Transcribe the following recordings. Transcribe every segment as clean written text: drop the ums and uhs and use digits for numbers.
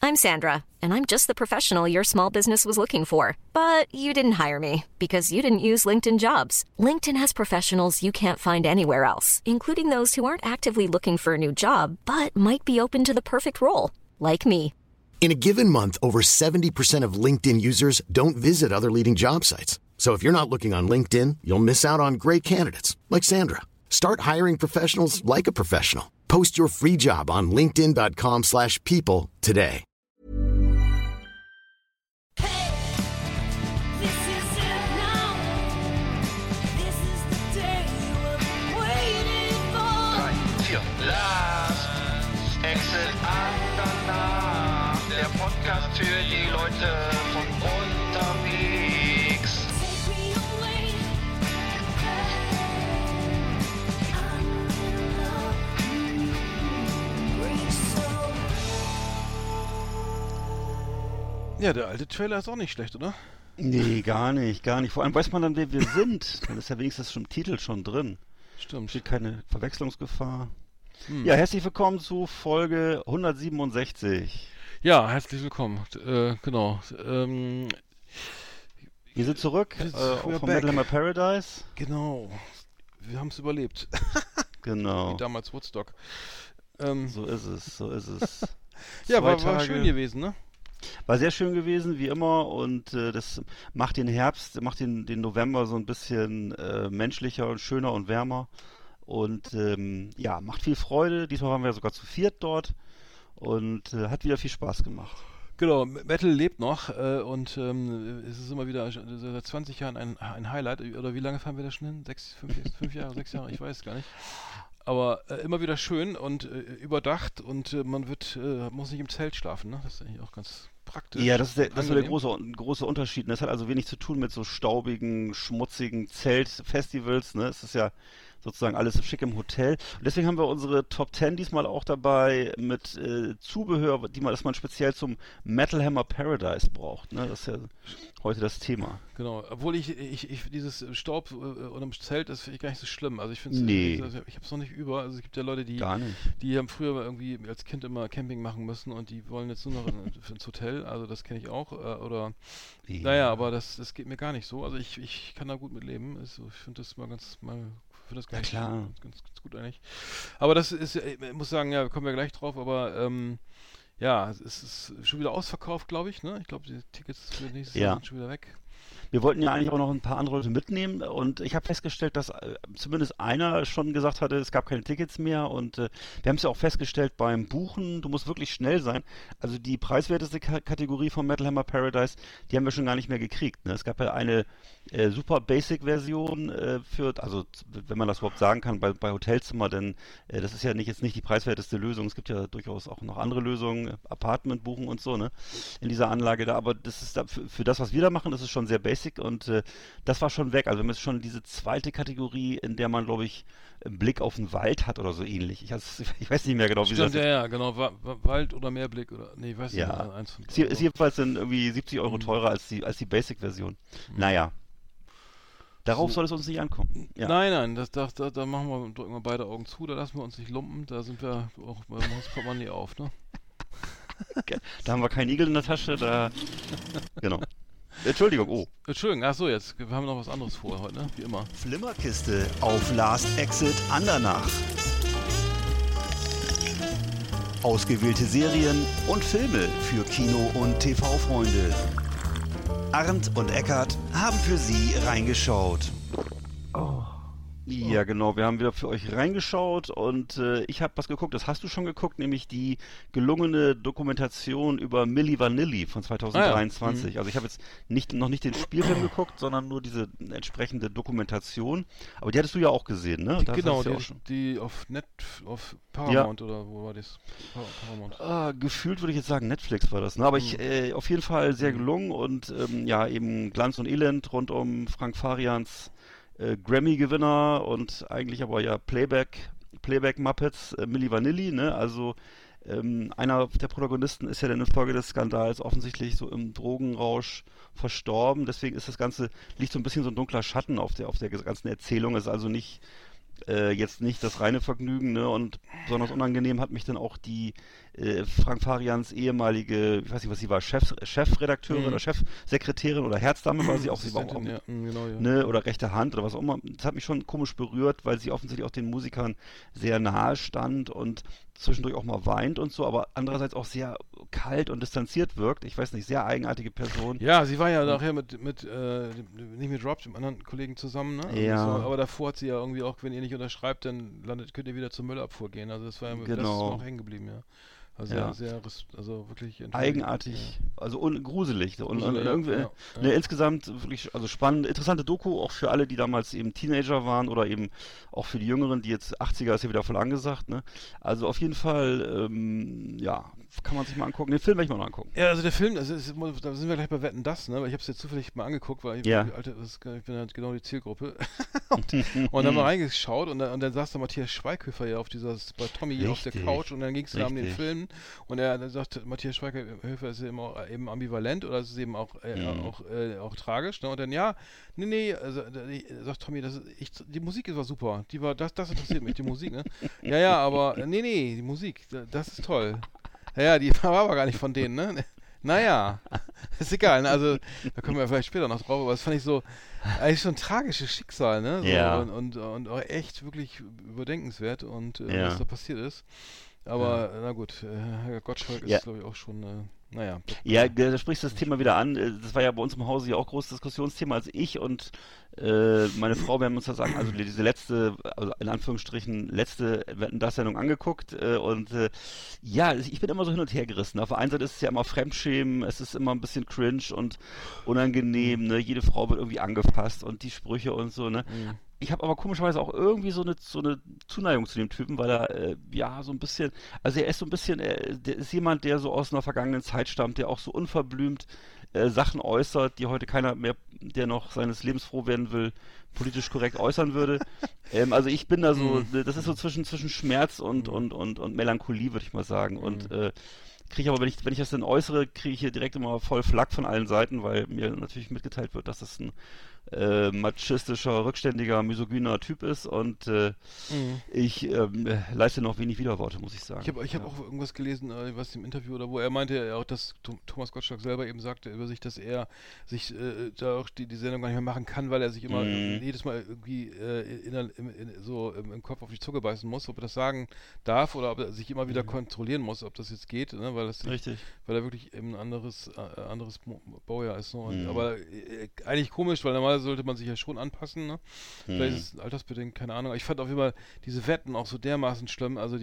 I'm Sandra, and I'm just the professional your small business was looking for. But you didn't hire me because you didn't use LinkedIn Jobs. LinkedIn has professionals you can't find anywhere else, including those who aren't actively looking for a new job, but might be open to the perfect role, like me. In a given month, over 70% of LinkedIn users don't visit other leading job sites. So if you're not looking on LinkedIn, you'll miss out on great candidates like Sandra. Start hiring professionals like a professional. Post your free job on linkedin.com/people today. Last Exit Andernach, der Podcast für die Leute von unterwegs. Ja, der alte Trailer ist auch nicht schlecht, oder? Nee, gar nicht. Vor allem weiß man dann, wer wir sind. Dann ist ja wenigstens schon im Titel schon drin. Stimmt. Steht keine Verwechslungsgefahr. Ja, herzlich willkommen zu Folge 167. Ja, herzlich willkommen. Genau. Wir sind zurück vom Metal Hammer Paradise. Genau. Wir haben es überlebt. Genau. Wie damals Woodstock. So ist es. Ja, war schön gewesen, ne? War sehr schön gewesen, wie immer, und das macht den Herbst, macht den November so ein bisschen menschlicher und schöner und wärmer. Und ja, macht viel Freude. Diesmal waren wir sogar zu viert dort und hat wieder viel Spaß gemacht. Genau, Metal lebt noch und es ist immer wieder seit 20 Jahren ein Highlight. Oder wie lange fahren wir da schon hin? 5 Jahre, 6 Jahre? Ich weiß es gar nicht. Aber immer wieder schön und überdacht und man muss nicht im Zelt schlafen, ne? Das ist eigentlich auch ganz praktisch. Ja, das ist so der große Unterschied. Das hat also wenig zu tun mit so staubigen, schmutzigen Zeltfestivals, ne? Es ist ja sozusagen alles schick im Hotel. Und deswegen haben wir unsere Top 10 diesmal auch dabei mit Zubehör, das man speziell zum Metal Hammer Paradise braucht, ne? Das ist ja heute das Thema. Genau, obwohl ich dieses Staub unterm Zelt, das finde ich gar nicht so schlimm. Also ich finde ich habe es noch nicht über. Also es gibt ja Leute, die haben früher irgendwie als Kind immer Camping machen müssen und die wollen jetzt nur noch ins Hotel. Also das kenne ich auch. Naja, aber das geht mir gar nicht so. Also ich kann da gut mit leben. Also ich finde das für das gar nicht ganz gut eigentlich. Aber das ist, ich muss sagen, ja, kommen wir gleich drauf, aber ja, es ist schon wieder ausverkauft, glaube ich, ne? Ich glaube, die Tickets für nächstes Jahr sind schon wieder weg. Wir wollten ja eigentlich auch noch ein paar andere Leute mitnehmen und ich habe festgestellt, dass zumindest einer schon gesagt hatte, es gab keine Tickets mehr und wir haben es ja auch festgestellt beim Buchen, du musst wirklich schnell sein. Also die preiswerteste Kategorie von Metal Hammer Paradise, die haben wir schon gar nicht mehr gekriegt, ne? Es gab ja eine super Basic-Version also wenn man das überhaupt sagen kann, bei Hotelzimmer, denn das ist ja jetzt nicht die preiswerteste Lösung. Es gibt ja durchaus auch noch andere Lösungen, Apartment buchen und so, ne? In dieser Anlage da, aber das ist für das, was wir da machen, das ist schon sehr basic und das war schon weg. Also wir haben jetzt schon diese zweite Kategorie, in der man, glaube ich, einen Blick auf den Wald hat oder so ähnlich. Ich weiß nicht mehr genau, wie das ist. Ja, genau. Wald oder Meerblick oder, nee, ich weiß nicht. Ja, ist jedenfalls dann irgendwie 70 Euro teurer als die Basic-Version. Naja. Darauf soll es uns nicht angucken. Ja. Nein, da drücken wir beide Augen zu, da lassen wir uns nicht lumpen, da sind wir auch, das kommt man nie auf, ne? Da haben wir keinen Igel in der Tasche, genau. Entschuldigung, achso, jetzt, wir haben noch was anderes vor heute, ne? Wie immer. Flimmerkiste auf Last Exit Andernach. Ausgewählte Serien und Filme für Kino- und TV-Freunde. Arndt und Eckart haben für Sie reingeschaut. Ja, genau. Wir haben wieder für euch reingeschaut und ich habe was geguckt. Das hast du schon geguckt, nämlich die gelungene Dokumentation über Milli Vanilli von 2023. Also ich habe jetzt noch nicht den Spielfilm geguckt, sondern nur diese entsprechende Dokumentation. Aber die hattest du ja auch gesehen, ne? Genau, die auf Paramount oder wo war das? Paramount. Gefühlt würde ich jetzt sagen, Netflix war das, ne? Aber auf jeden Fall sehr gelungen und ja, eben Glanz und Elend rund um Frank Farians Grammy-Gewinner und eigentlich aber ja Playback-Muppets, Milli Vanilli, ne? Also einer der Protagonisten ist ja dann infolge des Skandals offensichtlich so im Drogenrausch verstorben. Deswegen ist das Ganze, liegt so ein bisschen so ein dunkler Schatten auf der ganzen Erzählung. Ist also jetzt nicht das reine Vergnügen, ne? Und besonders unangenehm hat mich dann auch die Frank Farians ehemalige, ich weiß nicht, was sie war, Chefredakteurin oder Chefsekretärin oder Herzdame war sie auch. Sie war auch ja, genau, ja. Ne, oder rechte Hand oder was auch immer. Das hat mich schon komisch berührt, weil sie offensichtlich auch den Musikern sehr nahe stand und zwischendurch auch mal weint und so, aber andererseits auch sehr kalt und distanziert wirkt. Ich weiß nicht, sehr eigenartige Person. Ja, sie war ja nachher nicht mit Rob, dem anderen Kollegen zusammen, ne? Ja. Also, aber davor hat sie ja irgendwie auch, wenn ihr nicht unterschreibt, dann könnt ihr wieder zur Müllabfuhr gehen. Also das war ja, das ist mir auch hängen geblieben, ja. Also also wirklich eigenartig, also gruselig. Und irgendwie ja. Insgesamt wirklich, also spannend, interessante Doku, auch für alle, die damals eben Teenager waren oder eben auch für die Jüngeren, die jetzt 80er ist ja wieder voll angesagt, ne? Also auf jeden Fall, kann man sich mal angucken. Den Film werde ich mal noch angucken. Ja, also der Film, da sind wir gleich bei Wetten, das, ne? Weil ich habe es jetzt zufällig mal angeguckt, weil ich bin halt genau die Zielgruppe. und dann mal reingeschaut und dann saß da Matthias Schweighöfer ja bei Tommy auf der Couch und dann ging es da um den Film und er sagt, Matthias Schweighöfer ist eben ambivalent oder ist es eben auch tragisch, ne? Und dann also, sagt Tommy, die Musik war super, das interessiert mich, die Musik, ne? Ja, aber die Musik, das ist toll. Ja, die war aber gar nicht von denen, ne? Naja, ist egal, ne? Also, da kommen wir vielleicht später noch drauf, aber das fand ich so, eigentlich so ein tragisches Schicksal, ne? So, ja. Und auch echt wirklich überdenkenswert was da passiert ist. Aber, na gut, Herr Gottschalk ist, glaube ich, auch schon, naja. Ja, da sprichst du das Thema wieder an. Das war ja bei uns im Hause ja auch großes Diskussionsthema. Also ich und meine Frau, wir haben uns das also diese letzte, also in Anführungsstrichen, letzte Wetten, das Sendung angeguckt ich bin immer so hin und her gerissen. Auf der einen Seite ist es ja immer Fremdschämen, es ist immer ein bisschen cringe und unangenehm, ne? Jede Frau wird irgendwie angefasst und die Sprüche und so, ne? Ich habe aber komischerweise auch irgendwie so eine Zuneigung zu dem Typen, weil er so ein bisschen, also er ist so ein bisschen, der ist jemand, der so aus einer vergangenen Zeit stammt, der auch so unverblümt Sachen äußert, die heute keiner mehr, der noch seines Lebens froh werden will, politisch korrekt äußern würde. Also ich bin da so, das ist so zwischen Schmerz und Melancholie, würde ich mal sagen. Und kriege aber, wenn ich das dann äußere, kriege ich hier direkt immer voll Flack von allen Seiten, weil mir natürlich mitgeteilt wird, dass das ein machistischer, rückständiger, misogyner Typ ist und ich leiste noch wenig Widerworte, muss ich sagen. Ich hab auch irgendwas gelesen, was im Interview oder wo er meinte, auch dass Thomas Gottschalk selber eben sagte über sich, dass er sich da auch die Sendung gar nicht mehr machen kann, weil er sich immer jedes Mal irgendwie im Kopf auf die Zunge beißen muss, ob er das sagen darf oder ob er sich immer wieder kontrollieren muss, ob das jetzt geht, ne? Weil er wirklich eben ein anderes Baujahr ist. Ne? Aber eigentlich komisch, weil normalerweise sollte man sich ja schon anpassen, ne? Vielleicht ist es altersbedingt, keine Ahnung. Ich fand auf jeden Fall diese Wetten auch so dermaßen schlimm. Also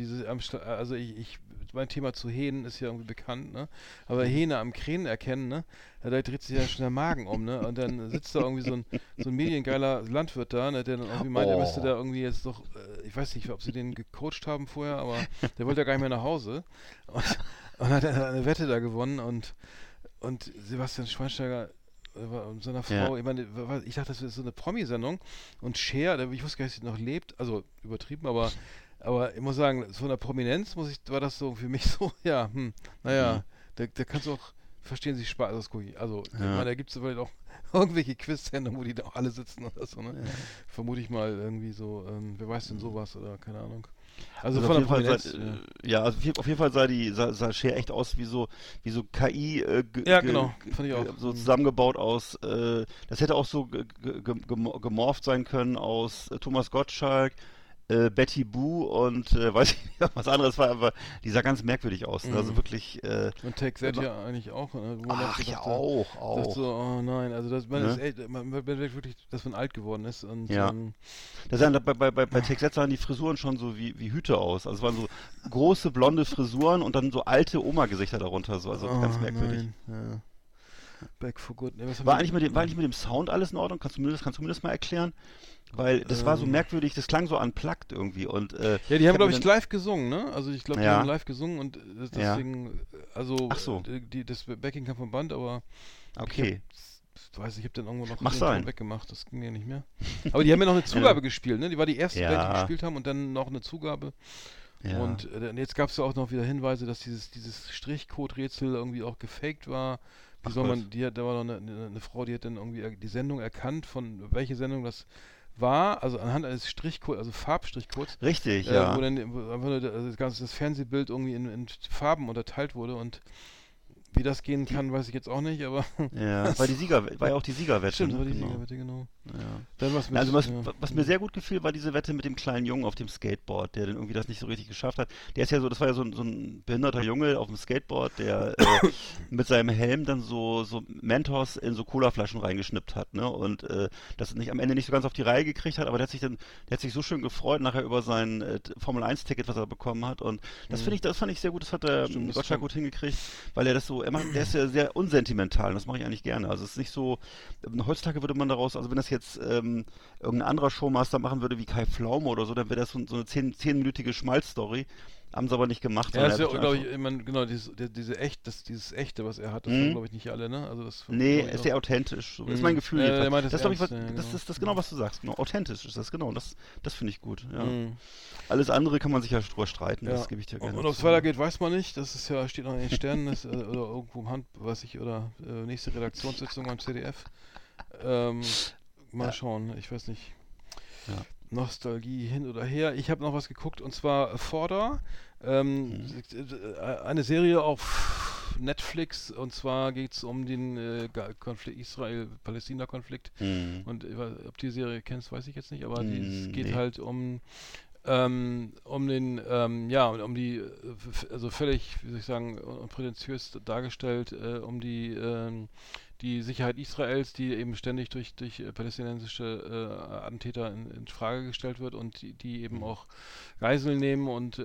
mein Thema zu Hähnen ist ja irgendwie bekannt, ne? Aber Hähne am Krähen erkennen, ne? Ja, da dreht sich ja schon der Magen um, ne? Und dann sitzt da irgendwie so ein mediengeiler Landwirt da, ne? Der dann irgendwie meint, er müsste da irgendwie jetzt doch, ich weiß nicht, ob sie den gecoacht haben vorher, aber der wollte ja gar nicht mehr nach Hause. Und hat eine Wette da gewonnen und Sebastian Schweinsteiger und seiner Frau, ich meine, ich dachte, das ist so eine Promi-Sendung und Cher, ich wusste gar nicht, dass sie noch lebt, also übertrieben, aber ich muss sagen, von der Prominenz war das so für mich so, da kannst du auch verstehen, sie Spaß, ich meine, da gibt es vielleicht auch irgendwelche Quiz-Sendungen, wo die da auch alle sitzen oder so, ne? Vermute ich mal irgendwie so, wer weiß denn sowas oder keine Ahnung. Also von der Prominenz. Auf jeden Fall sah Cher echt aus wie so KI genau, fand ich auch. So zusammengebaut aus, das hätte auch so gemorpht sein können aus Thomas Gottschalk, Betty Boo und weiß ich nicht, was anderes war, aber die sah ganz merkwürdig aus. Ne? Also wirklich. Und Take ja eigentlich auch. Ne? Auch. Dachte so, oh nein, also man merkt wirklich, dass man alt geworden ist. Und, das sahen bei Take sahen die Frisuren schon so wie Hüte aus. Also es waren so große blonde Frisuren und dann so alte Oma-Gesichter darunter, so, also ganz merkwürdig. Nein. Back for good. War eigentlich mit dem Sound alles in Ordnung? Kannst du mir das mal erklären? Weil das war so merkwürdig, das klang so unplugged irgendwie. Und, die haben, glaube ich, live gesungen, ne? Also ich glaube, die haben live gesungen und deswegen, das Backing kam vom Band, aber okay. Ich habe dann irgendwo noch den Ton weggemacht, das ging ja nicht mehr. Aber die haben ja noch eine Zugabe gespielt, ne? Die war die erste Band, die gespielt haben und dann noch eine Zugabe. Ja. Und jetzt gab es ja auch noch wieder Hinweise, dass dieses Strichcode-Rätsel irgendwie auch gefaked war. Da war noch eine Frau, die hat dann irgendwie die Sendung erkannt, von welche Sendung das war, also anhand eines Strichcodes, also Farbstrichcodes. Richtig, ja. Wo dann einfach nur das Fernsehbild irgendwie in Farben unterteilt wurde und wie das gehen kann, weiß ich jetzt auch nicht, aber... Ja, war ja auch die Siegerwette. Stimmt, ne? war die Siegerwette, genau. Ja. Dann was was mir sehr gut gefiel, war diese Wette mit dem kleinen Jungen auf dem Skateboard, der dann irgendwie das nicht so richtig geschafft hat. Der ist ja so, das war ja so ein behinderter Junge auf dem Skateboard, der mit seinem Helm dann so Mentos in so Colaflaschen reingeschnippt hat, ne? Und das nicht am Ende nicht so ganz auf die Reihe gekriegt hat, aber der hat sich so schön gefreut nachher über sein Formel-1-Ticket, was er bekommen hat. Und das fand ich sehr gut, das hat der Gottschalk gut hingekriegt, weil er das so, der ist ja sehr unsentimental und das mache ich eigentlich gerne. Also es ist nicht so, heutzutage würde man daraus, also wenn das jetzt irgendein anderer Showmaster machen würde wie Kai Pflaume oder so, dann wäre das so eine 10-minütige Schmalzstory. Haben sie aber nicht gemacht. Ja, das ist ja, glaube ich, genau, dieses Echte, was er hat, das haben, glaube ich, nicht alle, ne? Also das ist sehr authentisch. So ist mein Gefühl. Das ist, glaube ich, das ist genau, was du sagst. Genau, authentisch ist das, genau. Das finde ich gut, ja. Alles andere kann man sich ja drüber streiten, das gebe ich dir gerne. Und ob es weitergeht, weiß man nicht. Das ist ja, steht noch in den Sternen, oder irgendwo im Hand, weiß ich, oder nächste Redaktionssitzung beim ZDF. Mal schauen, ich weiß nicht. Ja. Nostalgie hin oder her. Ich habe noch was geguckt und zwar Fodder. Eine Serie auf Netflix und zwar geht es um den Konflikt Israel-Palästina-Konflikt. Und ob die Serie kennst, weiß ich jetzt nicht, aber es geht halt um die, also völlig, wie soll ich sagen, unprätentiös dargestellt, um die Sicherheit Israels, die eben ständig durch palästinensische Attentäter in Frage gestellt wird und die eben auch Geiseln nehmen und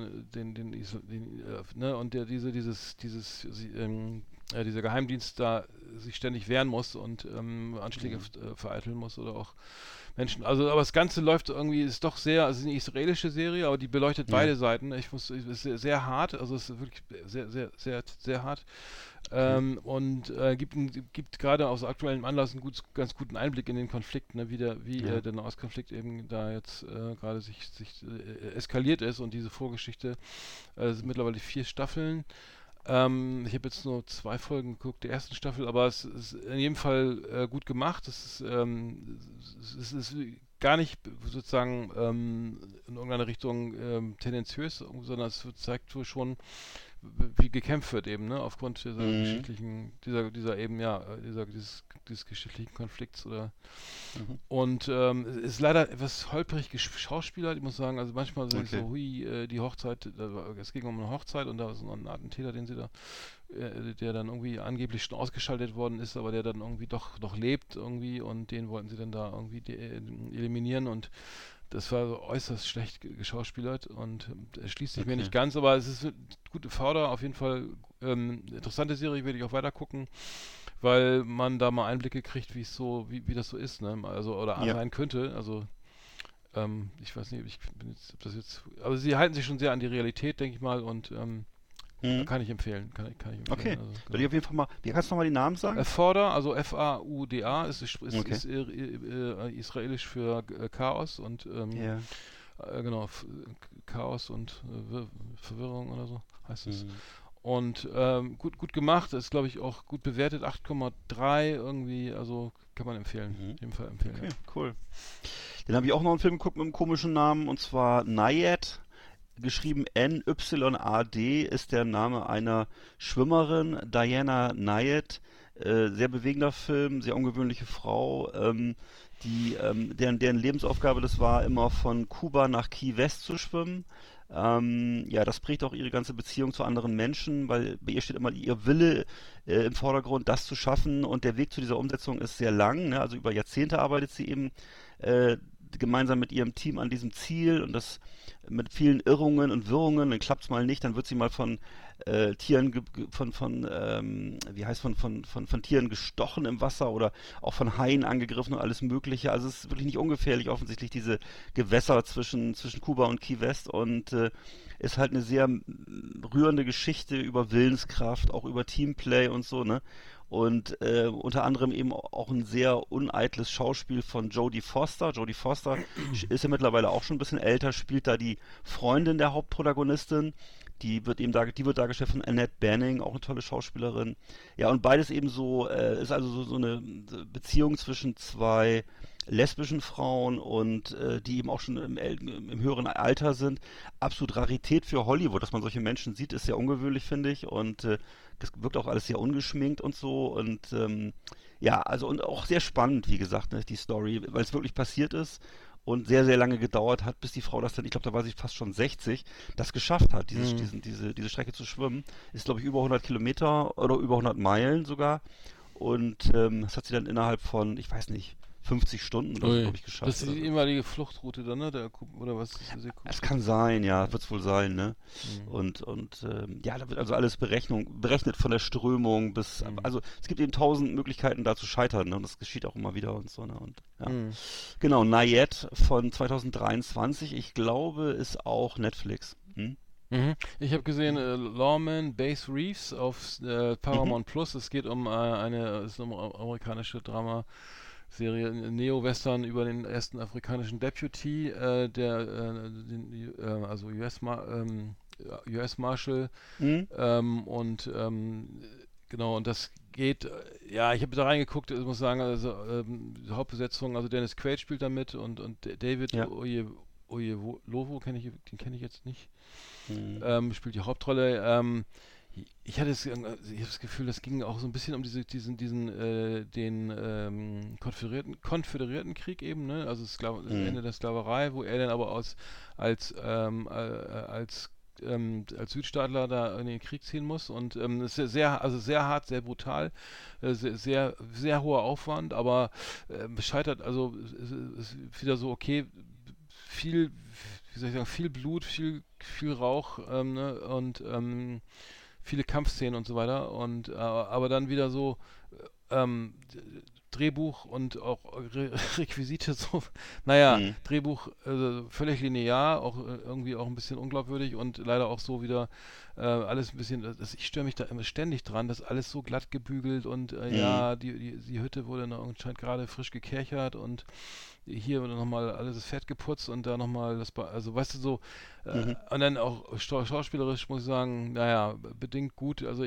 dieser Geheimdienst da sich ständig wehren muss und Anschläge vereiteln muss oder auch Menschen. Also, aber das Ganze läuft irgendwie, ist doch sehr, also es ist eine israelische Serie, aber die beleuchtet beide Seiten. Es ist sehr, sehr hart, also es ist wirklich sehr, sehr, sehr, sehr hart. Und gibt gerade aus aktuellem Anlass einen ganz guten Einblick in den Konflikt, ne, wie der Nahostkonflikt eben da jetzt gerade sich eskaliert ist und diese Vorgeschichte sind mittlerweile 4 Staffeln. Ich habe jetzt nur 2 Folgen geguckt, der ersten Staffel, aber es ist in jedem Fall gut gemacht. Es ist gar nicht sozusagen in irgendeiner Richtung tendenziös, sondern es zeigt wohl schon, wie gekämpft wird eben, ne, aufgrund dieser geschichtlichen, dieses geschichtlichen Konflikts oder und es ist leider etwas holprig geschauspielert, ich muss sagen, also manchmal so, die Hochzeit, es ging um eine Hochzeit und da ist noch ein Attentäter, den sie da, der dann irgendwie angeblich schon ausgeschaltet worden ist, aber der dann irgendwie doch noch lebt irgendwie und den wollten sie dann da irgendwie eliminieren und das war so äußerst schlecht geschauspielert und erschließt sich mir nicht ganz, aber es ist eine gute Fodder, auf jeden Fall interessante Serie, werde ich auch weiter gucken, weil man da mal Einblicke kriegt, wie das so ist, ne? Also, oder sein könnte, also ich weiß nicht, ob das jetzt, aber sie halten sich schon sehr an die Realität, denke ich mal, und kann ich empfehlen. Okay, also, will ich auf jeden Fall mal, wie kannst du nochmal die Namen sagen? Fodder, also F-A-U-D-A, ist israelisch für Chaos und genau, Chaos und Verwirrung oder so heißt es. Und gut gemacht, ist glaube ich auch gut bewertet, 8,3 irgendwie, also kann man empfehlen, in jedem Fall empfehlen. Okay, cool. Dann habe ich auch noch einen Film geguckt mit einem komischen Namen und zwar Nayad. Geschrieben N-Y-A-D ist der Name einer Schwimmerin, Diana Nayad. Sehr bewegender Film, sehr ungewöhnliche Frau, deren Lebensaufgabe das war, immer von Kuba nach Key West zu schwimmen. Das prägt auch ihre ganze Beziehung zu anderen Menschen, weil bei ihr steht immer ihr Wille im Vordergrund, das zu schaffen und der Weg zu dieser Umsetzung ist sehr lang, ne? Also über Jahrzehnte arbeitet sie eben gemeinsam mit ihrem Team an diesem Ziel und das mit vielen Irrungen und Wirrungen, dann klappt es mal nicht, dann wird sie mal von Tieren von Tieren gestochen im Wasser oder auch von Haien angegriffen und alles Mögliche. Also es ist wirklich nicht ungefährlich offensichtlich, diese Gewässer zwischen Kuba und Key West und ist halt eine sehr rührende Geschichte über Willenskraft, auch über Teamplay und so, ne? Und unter anderem eben auch ein sehr uneitles Schauspiel von Jodie Foster. Jodie Foster ist ja mittlerweile auch schon ein bisschen älter, spielt da die Freundin der Hauptprotagonistin, Die wird dargestellt von Annette Bening, auch eine tolle Schauspielerin. Ja, und beides eben so, ist also so eine Beziehung zwischen zwei lesbischen Frauen und die eben auch schon im höheren Alter sind. Absolut Rarität für Hollywood, dass man solche Menschen sieht, ist sehr ungewöhnlich, finde ich. Und das wirkt auch alles sehr ungeschminkt und so. Und ja, also und auch sehr spannend, wie gesagt, ne, die Story, weil es wirklich passiert ist. Und sehr, sehr lange gedauert hat, bis die Frau das dann, ich glaube, da war sie fast schon 60, das geschafft hat, diese Strecke zu schwimmen. Ist, glaube ich, über 100 Kilometer oder über 100 Meilen sogar. Und das hat sie dann innerhalb von, ich weiß nicht, 50 Stunden oder so, glaube ich, geschafft. Das ist die ehemalige Fluchtroute dann, ne? Oder was? Es kann sein, ja, wird es wohl sein, ne? Und ja, da wird also alles berechnet von der Strömung bis, also es gibt eben 1000 Möglichkeiten da zu scheitern, ne? Und das geschieht auch immer wieder und so, ne? Und ja. Genau, Nayed von 2023, ich glaube, ist auch Netflix. Ich habe gesehen, Lawman Base Reefs auf Paramount Plus. Es geht um eine amerikanische Dramaserie, Neo-Western über den ersten afrikanischen Deputy, also US Marshal. Genau, und das geht, ja, ich habe da reingeguckt, ich muss sagen, also die Hauptbesetzung, also Dennis Quaid spielt da mit und David Oyelowo, den kenne ich jetzt nicht. Spielt die Hauptrolle. Ich habe das Gefühl, das ging auch so ein bisschen um den konföderierten Krieg eben, ne? Also das Ende der Sklaverei, wo er dann aber als Südstaatler da in den Krieg ziehen muss und es ist sehr hart, sehr brutal, sehr, sehr hoher Aufwand, aber scheitert, also es ist wieder so, okay, viel, wie soll ich sagen, viel Blut, viel Rauch, ne? Und viele Kampfszenen und so weiter und aber dann wieder so Drehbuch und auch Requisite so, Drehbuch völlig linear, auch irgendwie auch ein bisschen unglaubwürdig und leider auch so wieder alles ein bisschen, ich störe mich da immer ständig dran, dass alles so glatt gebügelt und ja, die Hütte wurde anscheinend gerade frisch gekerchert und hier wurde nochmal alles das Fett geputzt und da nochmal also weißt du so, und dann auch schauspielerisch muss ich sagen, naja, bedingt gut, also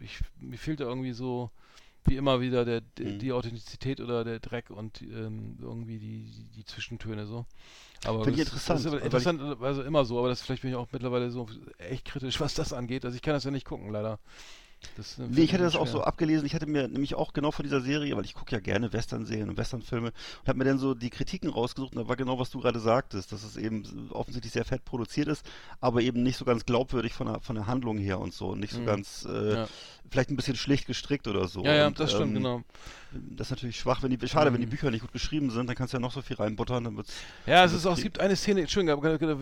mir fehlt da irgendwie so wie immer wieder die Authentizität oder der Dreck und irgendwie die Zwischentöne so. Aber finde ich interessant. Das ist interessant, also immer so, aber vielleicht bin ich auch mittlerweile so echt kritisch, was das angeht. Also ich kann das ja nicht gucken, leider. Nee, ich hatte das auch so abgelesen. Ich hatte mir nämlich auch genau von dieser Serie, weil ich gucke ja gerne Western-Serien und Western-Filme und habe mir dann so die Kritiken rausgesucht und da war genau, was du gerade sagtest, dass es eben offensichtlich sehr fett produziert ist, aber eben nicht so ganz glaubwürdig von der Handlung her und so und nicht so ganz, vielleicht ein bisschen schlicht gestrickt oder so. Ja, und, das stimmt, genau. Das ist natürlich schwach, wenn die Bücher nicht gut geschrieben sind, dann kannst du ja noch so viel reinbuttern, dann wird's... Ja, es gibt eine Szene, Entschuldigung,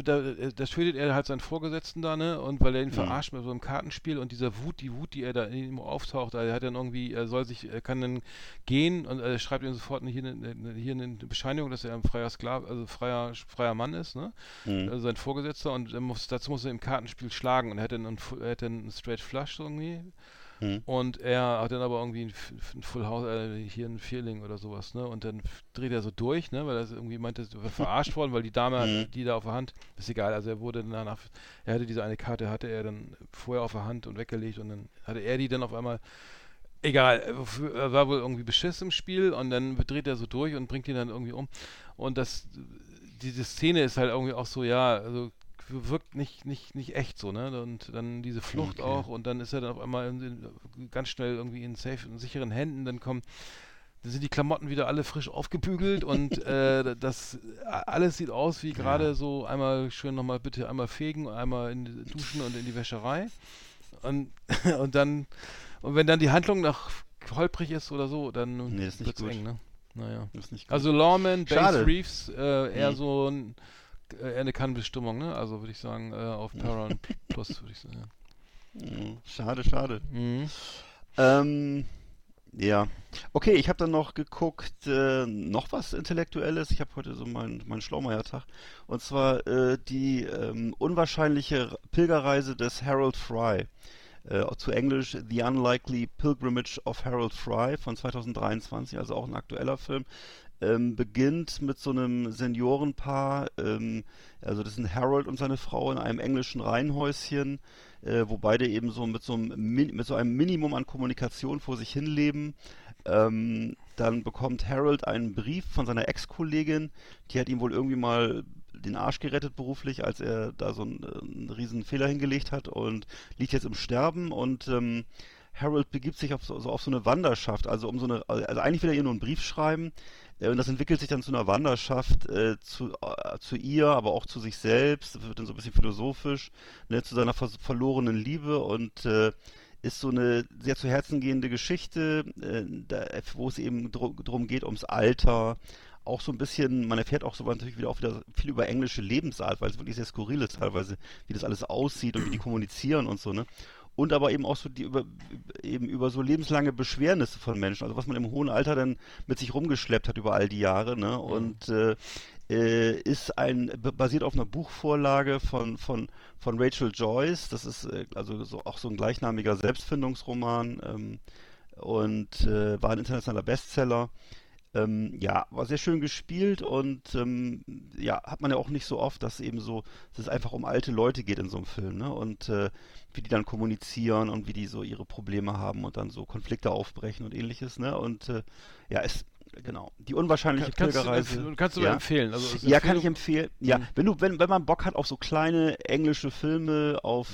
da tötet er halt seinen Vorgesetzten da, ne, und weil er ihn verarscht mit so einem Kartenspiel und dieser die Wut, die er da in ihm auftaucht, er hat dann irgendwie, er kann dann gehen und er schreibt ihm sofort hier eine Bescheinigung, dass er ein freier Sklave, also freier Mann ist, ne, also sein Vorgesetzter und dazu muss er im Kartenspiel schlagen und er hat dann einen Straight Flush irgendwie. Und er hat dann aber irgendwie ein Full House, hier ein Vierling oder sowas, ne? Und dann dreht er so durch, ne? Weil er irgendwie meinte, er wäre verarscht worden, weil die Dame, die da auf der Hand, ist egal, also er hatte diese eine Karte, hatte er dann vorher auf der Hand und weggelegt und dann hatte er die dann auf einmal, egal, er war wohl irgendwie Beschiss im Spiel und dann dreht er so durch und bringt ihn dann irgendwie um. Und diese Szene ist halt irgendwie auch so, ja, also wirkt nicht echt so, ne? Und dann diese Flucht auch und dann ist er dann auf einmal ganz schnell irgendwie in sicheren Händen, dann sind die Klamotten wieder alle frisch aufgebügelt und das alles sieht aus wie gerade so einmal schön nochmal bitte einmal fegen, einmal in die Duschen und in die Wäscherei und wenn dann die Handlung noch holprig ist oder so, dann wird's eng, ne? Naja. Das ist nicht gut. Also Lawman, Base Reefs, eher so eher eine Kannbestimmung, ne? Also würde ich sagen, auf Paramount Plus würde ich sagen. Ja. Schade. Ja. Okay, ich habe dann noch geguckt, noch was Intellektuelles. Ich habe heute so meinen Schlaumeier-Tag. Und zwar die unwahrscheinliche Pilgerreise des Harold Fry. zu Englisch The Unlikely Pilgrimage of Harold Fry von 2023, also auch ein aktueller Film. Beginnt mit so einem Seniorenpaar, also das sind Harold und seine Frau in einem englischen Reihenhäuschen, wo beide eben so mit so einem Minimum an Kommunikation vor sich hin leben. Dann bekommt Harold einen Brief von seiner Ex-Kollegin, die hat ihm wohl irgendwie mal den Arsch gerettet beruflich, als er da so einen riesen Fehler hingelegt hat und liegt jetzt im Sterben und Harold begibt sich auf so eine Wanderschaft, also also eigentlich will er ihr nur einen Brief schreiben, und das entwickelt sich dann zu einer Wanderschaft zu ihr, aber auch zu sich selbst, wird dann so ein bisschen philosophisch, ne, zu seiner verlorenen Liebe und ist so eine sehr zu Herzen gehende Geschichte, wo es eben drum geht, ums Alter, auch so ein bisschen, man erfährt auch so natürlich wieder viel über englische Lebensart, weil es wirklich sehr skurril ist teilweise, wie das alles aussieht und wie die kommunizieren und so, ne? Und aber eben auch so über so lebenslange Beschwernisse von Menschen, also was man im hohen Alter dann mit sich rumgeschleppt hat über all die Jahre, ne? Und basiert auf einer Buchvorlage von Rachel Joyce, das ist auch so ein gleichnamiger Selbstfindungsroman, und war ein internationaler Bestseller. War sehr schön gespielt und hat man ja auch nicht so oft, dass es einfach um alte Leute geht in so einem Film, ne? Und wie die dann kommunizieren und wie die so ihre Probleme haben und dann so Konflikte aufbrechen und ähnliches, ne? Und genau. Die unwahrscheinliche Pilgerreise. Kannst du mir empfehlen? Also, ja, kann ich empfehlen. Ja, wenn man Bock hat auf so kleine englische Filme, auch,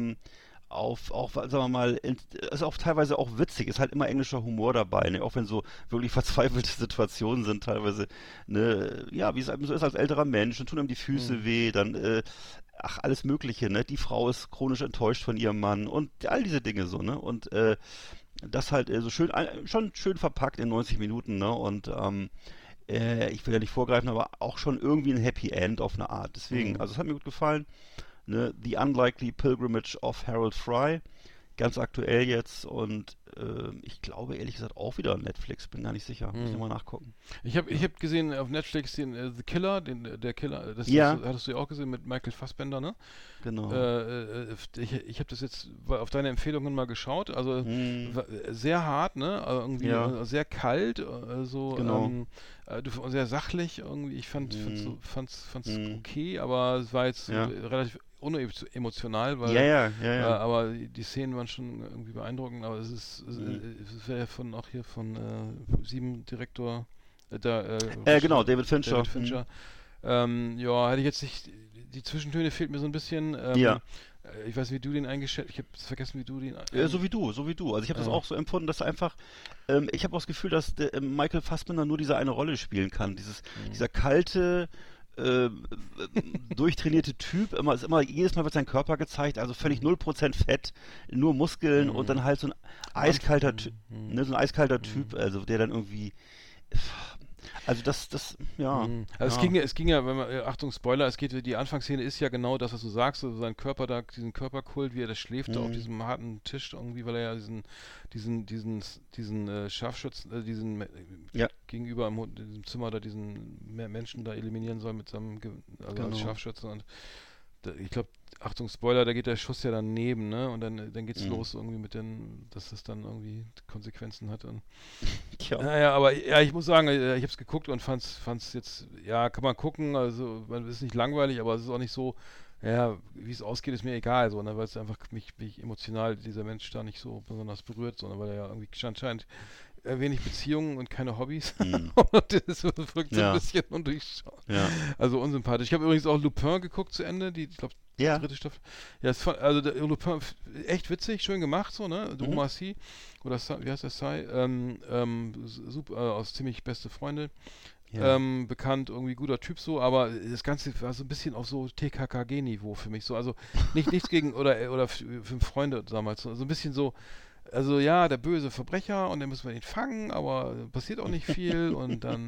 sagen wir mal, ist auch teilweise auch witzig, ist halt immer englischer Humor dabei, ne? Auch wenn so wirklich verzweifelte Situationen sind, teilweise, ne, ja, wie es eben so ist als älterer Mensch, dann tun einem die Füße weh, dann, alles Mögliche, ne? Die Frau ist chronisch enttäuscht von ihrem Mann und all diese Dinge so, ne? Und das halt so schön, schon schön verpackt in 90 Minuten, ne? Und ich will ja nicht vorgreifen, aber auch schon irgendwie ein Happy End auf eine Art. Deswegen, also es hat mir gut gefallen. Ne? The Unlikely Pilgrimage of Harold Fry, ganz aktuell jetzt und ich glaube ehrlich gesagt auch wieder Netflix, bin gar nicht sicher, muss ich mal nachgucken. Ich hab gesehen auf Netflix den The Killer, der Killer, hattest du ja auch gesehen mit Michael Fassbender, ne? Genau. Ich habe das jetzt auf deine Empfehlungen mal geschaut, also sehr hart, ne? Irgendwie sehr kalt, genau. Sehr sachlich irgendwie. Ich fand's okay, aber es war jetzt relativ unemotional, weil aber die Szenen waren schon irgendwie beeindruckend, aber es wäre ja von 7 Direktor genau, David Fincher. Hätte ich jetzt nicht, die Zwischentöne fehlt mir so ein bisschen. Ich weiß nicht, wie du den eingeschätzt, ich habe vergessen, wie du den... so wie du. Also ich habe das auch so empfunden, dass einfach, ich habe auch das Gefühl, dass Michael Fassbender nur diese eine Rolle spielen kann. Dieser kalte, durchtrainierte Typ, jedes Mal wird sein Körper gezeigt, also völlig 0% Fett, nur Muskeln und dann halt so ein eiskalter Typ, also der dann irgendwie, also das. Also es ging ja, wenn man, Achtung, Spoiler, die Anfangsszene ist ja genau das, was du sagst, also sein Körper da, diesen Körperkult, wie er da schläft, da auf diesem harten Tisch irgendwie, weil er ja diesen Scharfschützen, gegenüber in diesem Zimmer da diesen Menschen da eliminieren soll mit seinem, als Scharfschütze und ich glaube, Achtung, Spoiler, da geht der Schuss ja daneben, ne? Und dann geht's los irgendwie dass das dann irgendwie Konsequenzen hat. Und naja, aber ich muss sagen, ich hab's geguckt und fand's jetzt, kann man gucken, also man ist nicht langweilig, aber es ist auch nicht so, wie es ausgeht, ist mir egal, so, ne? Weil es einfach mich emotional dieser Mensch da nicht so besonders berührt, sondern weil er ja irgendwie anscheinend wenig Beziehungen und keine Hobbys. Und das wirkt so ein bisschen undurchschaut. Also unsympathisch. Ich habe übrigens auch Lupin geguckt zu Ende, ich glaube, die dritte Staffel. Ja, der Lupin, echt witzig, schön gemacht, so, ne? Omar Sy, oder wie heißt der Sy? Super, aus Ziemlich beste Freunde. Bekannt, irgendwie guter Typ so, aber das Ganze war so ein bisschen auf so TKKG-Niveau für mich so, also nichts gegen, oder Fünf Freunde damals, so ein bisschen so, also der böse Verbrecher und dann müssen wir ihn fangen, aber passiert auch nicht viel und dann,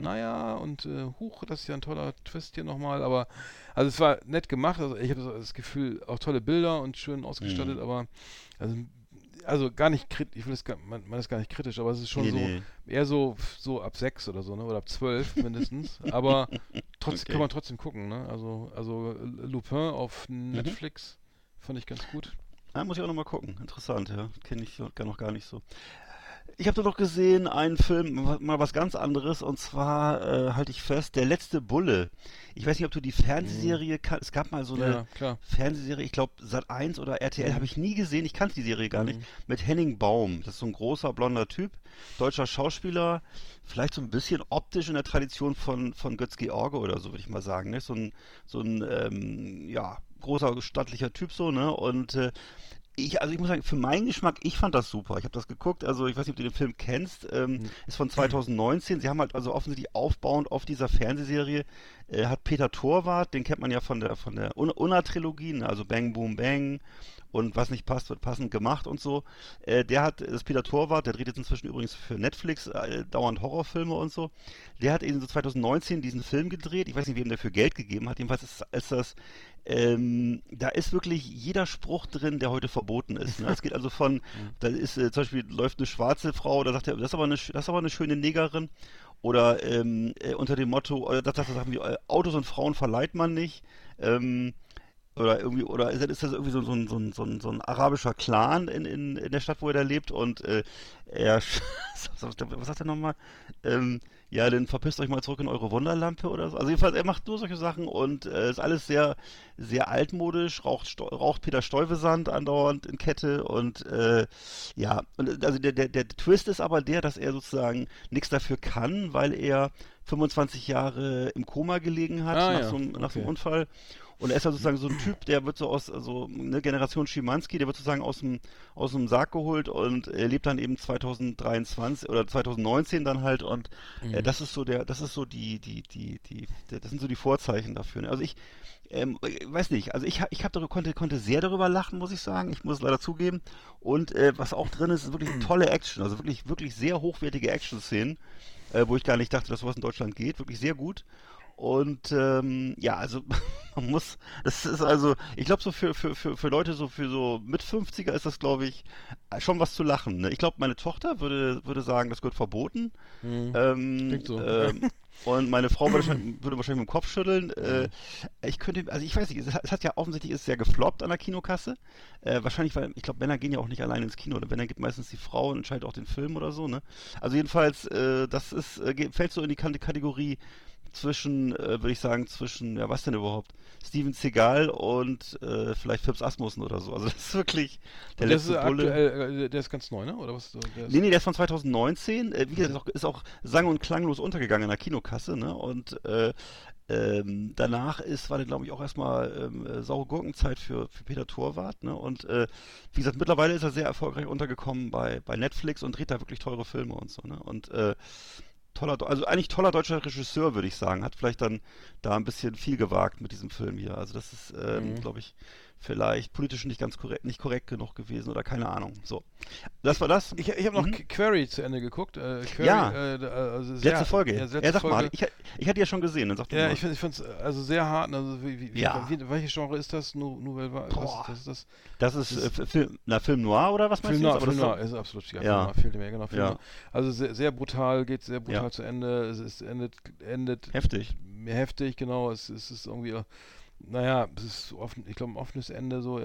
das ist ja ein toller Twist hier nochmal, aber, also es war nett gemacht, also ich habe das Gefühl, auch tolle Bilder und schön ausgestattet, aber, also gar nicht kritisch, man ist gar nicht kritisch, aber es ist schon eher so ab 6 oder so, ne, oder ab 12 mindestens, aber kann man trotzdem gucken, ne, also Lupin auf Netflix fand ich ganz gut. Ja, muss ich auch nochmal gucken. Interessant, ja. Kenne ich noch gar nicht so. Ich habe da noch gesehen, einen Film, mal was ganz anderes, und zwar halte ich fest, Der letzte Bulle. Ich weiß nicht, ob du die Fernsehserie es gab mal so eine Fernsehserie, ich glaube Sat.1 oder RTL, habe ich nie gesehen, ich kannte die Serie gar nicht, mit Henning Baum. Das ist so ein großer, blonder Typ, deutscher Schauspieler, vielleicht so ein bisschen optisch in der Tradition von Götz-George oder so, würde ich mal sagen, ne? So ein großer, stattlicher Typ so, ne? Und ich muss sagen, für meinen Geschmack, ich fand das super. Ich habe das geguckt, also ich weiß nicht, ob du den Film kennst, ist von 2019. Sie haben halt also offensichtlich aufbauend auf dieser Fernsehserie, hat Peter Torwart, den kennt man ja von der Unna-Trilogie, ne? Also Bang Boom Bang und was nicht passt, wird passend gemacht und so. Das ist Peter Torwart, der dreht jetzt inzwischen übrigens für Netflix dauernd Horrorfilme und so. Der hat eben so 2019 diesen Film gedreht. Ich weiß nicht, wem der für Geld gegeben hat. Jedenfalls ist das da ist wirklich jeder Spruch drin, der heute verboten ist. Ne? Es geht also von, da ist zum Beispiel läuft eine schwarze Frau, da sagt er, das ist aber eine schöne Negerin. Oder unter dem Motto, oder das sagen wir, Autos und Frauen verleiht man nicht. Oder ist das irgendwie so ein arabischer Clan in der Stadt, wo er da lebt, und was sagt er nochmal? Ja, dann verpisst euch mal zurück in eure Wunderlampe oder so. Also jedenfalls, er macht nur solche Sachen und ist alles sehr, sehr altmodisch, raucht Peter Stuyvesant andauernd in Kette und und also der Twist ist aber der, dass er sozusagen nichts dafür kann, weil er 25 Jahre im Koma gelegen hat nach so einem Unfall. Und er ist ja sozusagen so ein Typ, der wird so eine Generation Schimanski, der wird sozusagen aus dem Sarg geholt und er lebt dann eben 2023 oder 2019 dann halt, und das sind so die Vorzeichen dafür. Ne? Also ich weiß nicht, also ich konnte sehr darüber lachen, muss ich sagen. Ich muss es leider zugeben. Und was auch drin ist wirklich tolle Action, also wirklich, wirklich sehr hochwertige Action-Szenen, wo ich gar nicht dachte, dass sowas in Deutschland geht. Wirklich sehr gut. Und also man muss, das ist also, ich glaube so für Leute für so mit 50er ist das, glaube ich, schon was zu lachen. Ne? Ich glaube, meine Tochter würde sagen, das gehört verboten. Klingt so. Und meine Frau würde wahrscheinlich mit dem Kopf schütteln. Ich weiß nicht, es hat ja offensichtlich, ist sehr gefloppt an der Kinokasse. Wahrscheinlich, weil, ich glaube, Männer gehen ja auch nicht alleine ins Kino, oder wenn, dann geht meistens die Frau und entscheidet auch den Film oder so, ne? Also jedenfalls, das fällt so in die Kategorie würde ich sagen, ja, was denn überhaupt? Steven Seagal und vielleicht Phipps Asmussen oder so. Also das ist wirklich der letzte Bulle. Aktuell, der ist ganz neu, ne? Oder was? Nee, der ist von 2019. Wie gesagt, ist auch sang- und klanglos untergegangen in der Kinokasse, ne? Und danach war der, glaube ich, auch erstmal saure Gurkenzeit für Peter Torwart, ne? Und wie gesagt, mittlerweile ist er sehr erfolgreich untergekommen bei Netflix und dreht da wirklich teure Filme und so, ne? Und toller deutscher Regisseur, würde ich sagen. Hat vielleicht dann da ein bisschen viel gewagt mit diesem Film hier. Also das ist, glaube ich, vielleicht politisch nicht korrekt genug gewesen oder keine Ahnung. So, das war das. Ich habe noch Query zu Ende geguckt. Letzte Folge. Sag mal, ich hatte ja schon gesehen. Dann sag du mal. Ich finde es also sehr hart. Also welches Genre ist das? Nouvelle Vague? Was ist das? Das ist Film Noir oder was meinst du? Film Noir ist absolut Film Noir, fehlte mir, genau. Film Noir. Also sehr, sehr brutal, geht sehr brutal zu Ende. Es endet heftig, genau. Es ist irgendwie, naja, es ist offen, ich glaube, ein offenes Ende so,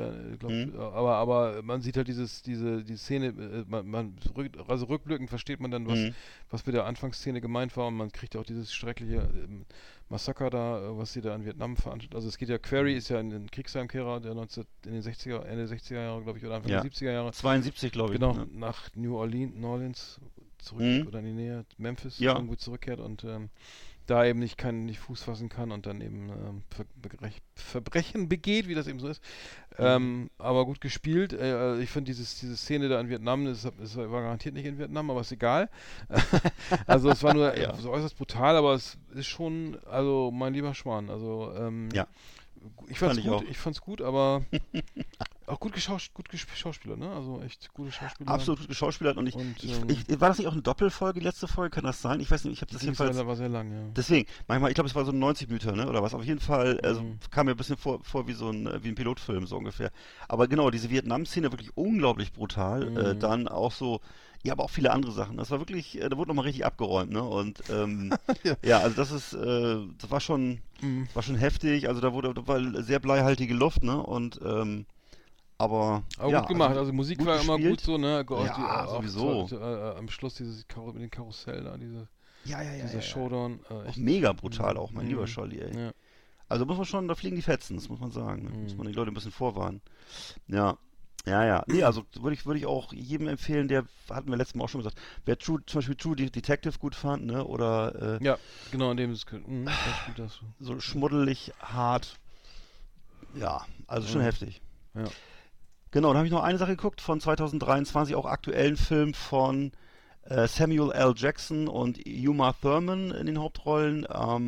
aber man sieht halt die Szene, also rückblickend versteht man dann, was mit der Anfangsszene gemeint war, und man kriegt auch dieses schreckliche Massaker da, was sie da in Vietnam veranstaltet. Also es geht ja, Query ist ja ein Kriegsheimkehrer, der Ende der 60er Jahre, glaube ich, oder Anfang der 70er Jahre. 72, glaube ich. Genau, nach New Orleans zurück oder in die Nähe Memphis irgendwo zurückkehrt und da eben nicht Fuß fassen kann und dann eben Verbrechen begeht, wie das eben so ist. Aber gut gespielt. Ich finde diese Szene da in Vietnam, das war garantiert nicht in Vietnam, aber ist egal. Also es war nur so äußerst brutal, aber es ist schon, also mein lieber Schwan, also ich fand's gut, aber auch gut Schauspieler, ne? Also echt gute Schauspieler. Absolut gute Schauspieler. Und war das nicht auch eine Doppelfolge, die letzte Folge? Kann das sein? Ich weiß nicht, ich habe das jedenfalls... war sehr lang, ja. Deswegen, manchmal, ich glaube, es war so ein 90-Minüter, ne? Oder was? Auf jeden Fall, also kam mir ein bisschen vor wie ein Pilotfilm, so ungefähr. Aber genau, diese Vietnam-Szene wirklich unglaublich brutal. Dann auch so... Ja, aber auch viele andere Sachen. Das war wirklich, da wurde nochmal richtig abgeräumt, ne? Und also das war schon heftig. Also da war sehr bleihaltige Luft, ne? Und Aber gut gemacht, also Musik war gespielt. immer gut so, ne? Sowieso. Am Schluss mit den Karussell da, dieser Ja. Showdown. Auch mega brutal auch, mein lieber Scholli, ey. Ja. Also muss man schon, da fliegen die Fetzen, das muss man sagen. Ne? Muss man die Leute ein bisschen vorwarnen. Ja. Nee, also würde ich auch jedem empfehlen, der, hatten wir letztes Mal auch schon gesagt, wer zum Beispiel True Detective gut fand, ne? Oder ja, genau, in dem ist das so schmuddelig, hart. Ja, also schon heftig. Ja. Genau, dann habe ich noch eine Sache geguckt von 2023, auch aktuellen Film von Samuel L. Jackson und Uma Thurman in den Hauptrollen.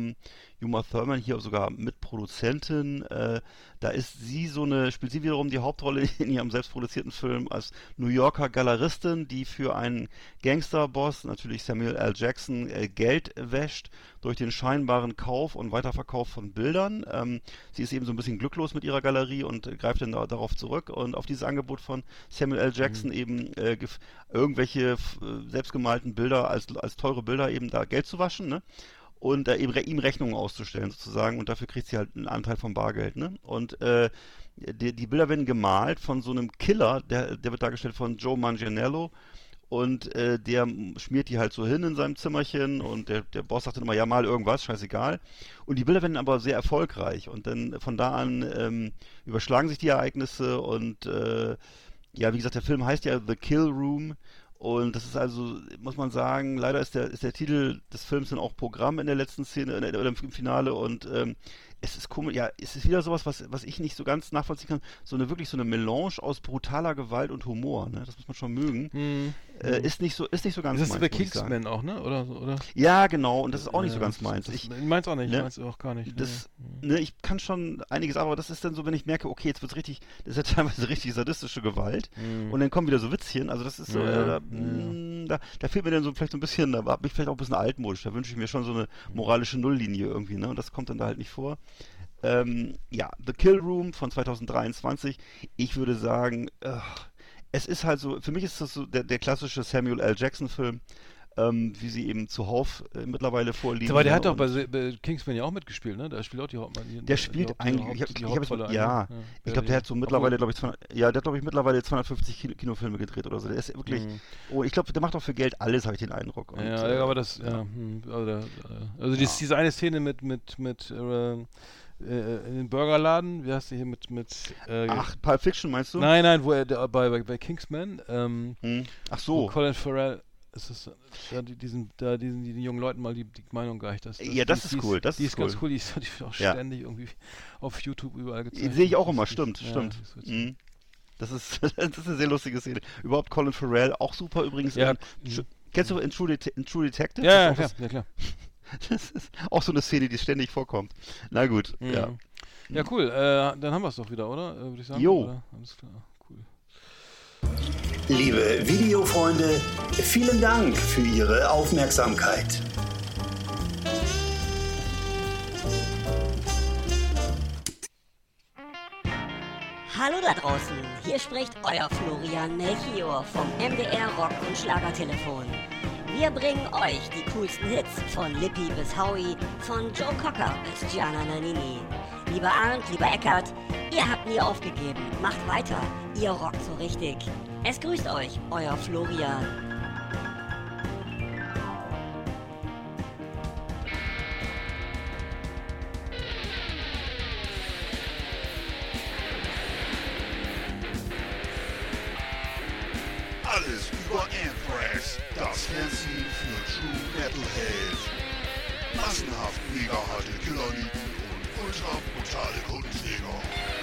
Uma Thurman hier sogar Mitproduzentin. Da ist sie spielt sie wiederum die Hauptrolle in ihrem selbstproduzierten Film als New Yorker Galeristin, die für einen Gangsterboss, natürlich Samuel L. Jackson, Geld wäscht durch den scheinbaren Kauf und Weiterverkauf von Bildern. Sie ist eben so ein bisschen glücklos mit ihrer Galerie und greift dann darauf zurück und auf dieses Angebot von Samuel L. Jackson eben irgendwelche selbstgemalten Bilder als teure Bilder eben da Geld zu waschen, ne? Und eben ihm Rechnungen auszustellen sozusagen und dafür kriegt sie halt einen Anteil vom Bargeld, ne? Und die Bilder werden gemalt von so einem Killer, der wird dargestellt von Joe Manganiello und der schmiert die halt so hin in seinem Zimmerchen und der Boss sagt dann immer, ja, mal irgendwas, scheißegal. Und die Bilder werden aber sehr erfolgreich und dann von da an überschlagen sich die Ereignisse und ja, wie gesagt, der Film heißt ja The Kill Room. Und das ist also, muss man sagen, leider ist der Titel des Films dann auch Programm in der letzten Szene oder im Finale und es ist komisch, ja, es ist wieder sowas, was ich nicht so ganz nachvollziehen kann, wirklich so eine Melange aus brutaler Gewalt und Humor, ne? Das muss man schon mögen. Ist nicht so ganz meins. Das ist bei Kingsman auch, ne? Oder? Ja, genau, und das ist auch nicht so ganz meins. Ich meins auch nicht, ne? Ich meins auch gar nicht. Ne, ich kann schon einiges, aber das ist dann so, wenn ich merke, okay, jetzt wird's richtig, das ist ja teilweise richtig sadistische Gewalt und dann kommen wieder so Witzchen, also das ist so, da fehlt mir dann so vielleicht so ein bisschen, da bin ich vielleicht auch ein bisschen altmodisch, da wünsche ich mir schon so eine moralische Nulllinie irgendwie, ne, und das kommt dann da halt nicht vor. Ja, The Kill Room von 2023, ich würde sagen, es ist halt so, für mich ist das so der klassische Samuel L. Jackson Film, wie sie eben zuhauf mittlerweile vorliegen. Aber der hat doch bei Kingsman ja auch mitgespielt, ne? Der spielt auch die Hauptrolle. Der spielt eigentlich, ich glaube, der hat so mittlerweile, glaube ich, der hat, glaube ich, mittlerweile 250 Kinofilme gedreht oder so. Der ist wirklich, ich glaube, der macht auch für Geld alles, habe ich den Eindruck. Und, aber das, also diese eine Szene mit in den Burgerladen, wie heißt die hier mit Pulp Fiction meinst du? Nein, wo er bei Kingsman, ach so. Colin Farrell, ist das diesen jungen Leuten mal die Meinung gereicht. Das ist cool, das ist cool. Ganz cool, die ist auch ständig irgendwie auf YouTube überall gezeigt. Sehe ich auch immer, stimmt. Das ist eine sehr lustige Szene. Überhaupt Colin Farrell, auch super übrigens. Ja. Kennst du in True Detective? Ja, klar. Das ist auch so eine Szene, die ständig vorkommt. Na gut, ja. Ja, cool. Dann haben wir es doch wieder, oder? Würde ich sagen. Jo. Oder? Alles klar, cool. Liebe Videofreunde, vielen Dank für Ihre Aufmerksamkeit. Hallo da draußen, hier spricht euer Florian Melchior vom MDR Rock- und Schlagertelefon. Wir bringen euch die coolsten Hits von Lippi bis Howie, von Joe Cocker bis Gianna Nannini. Lieber Arndt, lieber Eckart, ihr habt nie aufgegeben, macht weiter, ihr rockt so richtig. Es grüßt euch, euer Florian. Alles über Anthrax, das Fernsehen für True Metalhead. Massenhaft mega harte Killerlieben und ultra brutale Kundenjäger.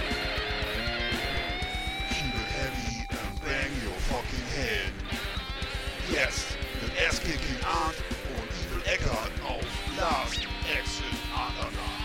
Keep it heavy and bang your fucking head. Jetzt mit Ass-Kicking Art und Evil Eckart auf Last Exit Underground.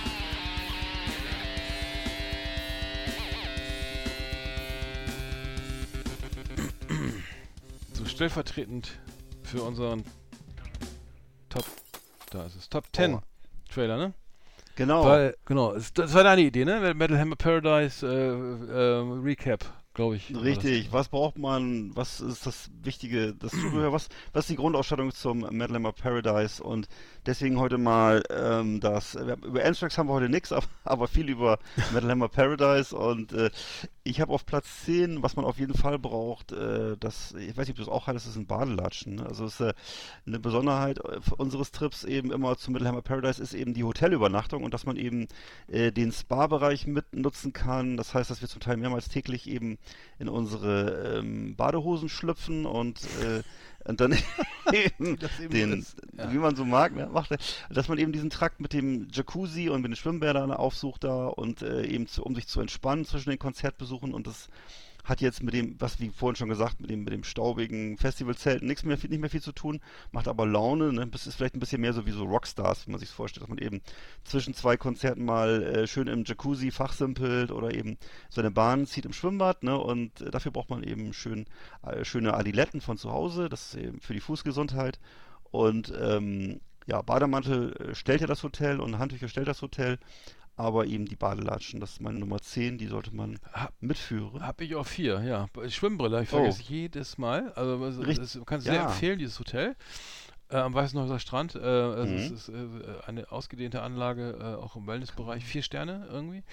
Stellvertretend für unseren Top 10 Trailer, ne? Genau. Das war deine Idee, ne? Metal Hammer Paradise Recap glaube ich. Richtig, was braucht man, was ist das Wichtige, das Zubehör, was ist die Grundausstattung zum Metal Hammer Paradise und deswegen heute mal über Anthrax haben wir heute nichts, aber viel über Metal Hammer Paradise und ich habe auf Platz 10, was man auf jeden Fall braucht, ich weiß nicht, ob du es auch hattest, das sind Badelatschen, ne? Also es ist eine Besonderheit unseres Trips eben immer zum Metal Hammer Paradise ist eben die Hotelübernachtung und dass man eben den Spa-Bereich mit nutzen kann, das heißt, dass wir zum Teil mehrmals täglich eben in unsere Badehosen schlüpfen und dann eben wie man so mag, ne, dass man eben diesen Trakt mit dem Jacuzzi und mit den Schwimmbädern aufsucht da und eben um sich zu entspannen zwischen den Konzertbesuchen und das hat jetzt mit dem, was wie vorhin schon gesagt, mit dem staubigen Festivalzelt nicht mehr viel zu tun, macht aber Laune, ne? Das ist vielleicht ein bisschen mehr so wie so Rockstars, wie man sich vorstellt, dass man eben zwischen zwei Konzerten mal schön im Jacuzzi fachsimpelt oder eben seine Bahn zieht im Schwimmbad, ne? Und dafür braucht man eben schöne Adiletten von zu Hause, das ist eben für die Fußgesundheit und Bademantel stellt ja das Hotel und Handtücher stellt das Hotel. Aber eben die Badelatschen, das ist meine Nummer 10, die sollte man mitführen. Habe ich auch 4, ja. Schwimmbrille, ich vergesse jedes Mal. Also das kannst du sehr empfehlen, dieses Hotel. Am Weißenhäuser Strand. Es ist eine ausgedehnte Anlage, auch im Wellnessbereich. 4 Sterne irgendwie.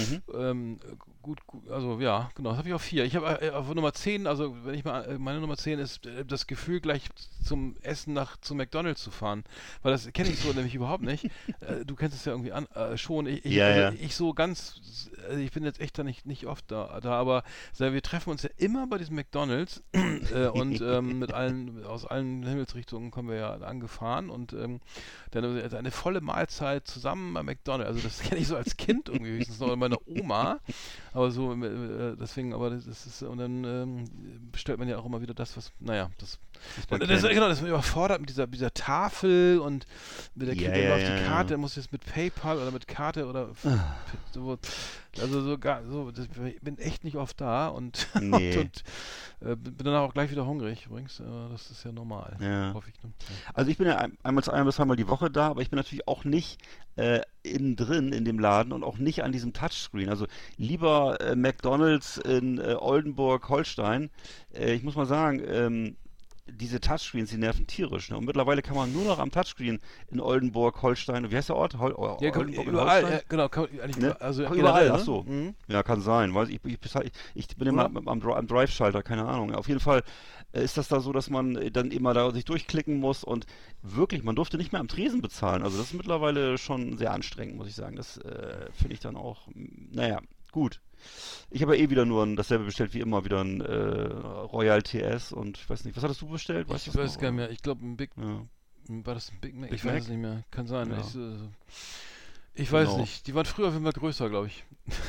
Gut, also ja, genau, das habe ich auch 4. Ich habe auf Nummer 10, also wenn ich mal, meine Nummer 10 ist das Gefühl, gleich zum Essen zu McDonald's zu fahren. Weil das kenne ich so nämlich überhaupt nicht. Du kennst es ja irgendwie schon. Ich so ganz, ich bin jetzt echt da nicht oft da, aber wir treffen uns ja immer bei diesem McDonald's und aus allen Himmelsrichtungen kommen wir ja angefahren und dann eine volle Mahlzeit zusammen bei McDonald's. Also das kenne ich so als Kind irgendwie höchstens noch bei meiner Oma. Aber so, deswegen, aber das ist, und dann bestellt man ja auch immer wieder das, was, naja, das ist mir überfordert mit dieser Tafel und mit der auf die Karte, muss jetzt mit PayPal oder mit Karte oder so, also ich bin echt nicht oft da und bin dann auch gleich wieder hungrig übrigens, das ist ja normal, hoffe ich. Ne? Also ich bin ja ein bis zweimal die Woche da, aber ich bin natürlich auch nicht innen drin in dem Laden und auch nicht an diesem Touchscreen. Also lieber McDonald's in Oldenburg-Holstein. Ich muss mal sagen, diese Touchscreens, die nerven tierisch. Ne? Und mittlerweile kann man nur noch am Touchscreen in Oldenburg-Holstein, wie heißt der Ort? Oldenburg überall, genau. Also überall, ne? Achso. Ja, kann sein. Ich bin immer am Drive-Schalter, keine Ahnung. Auf jeden Fall ist das da so, dass man dann immer da sich durchklicken muss und wirklich, man durfte nicht mehr am Tresen bezahlen. Also das ist mittlerweile schon sehr anstrengend, muss ich sagen. Das finde ich dann auch, naja, gut. Ich habe ja wieder nur dasselbe bestellt wie immer, wieder ein Royal TS und ich weiß nicht, was hattest du bestellt? Ich weiß gar nicht mehr. Ich glaube war das ein Big Mac? Ich weiß es nicht mehr. Kann sein. Ja. Ich weiß nicht. Die waren früher auf jeden Fall größer, glaube ich.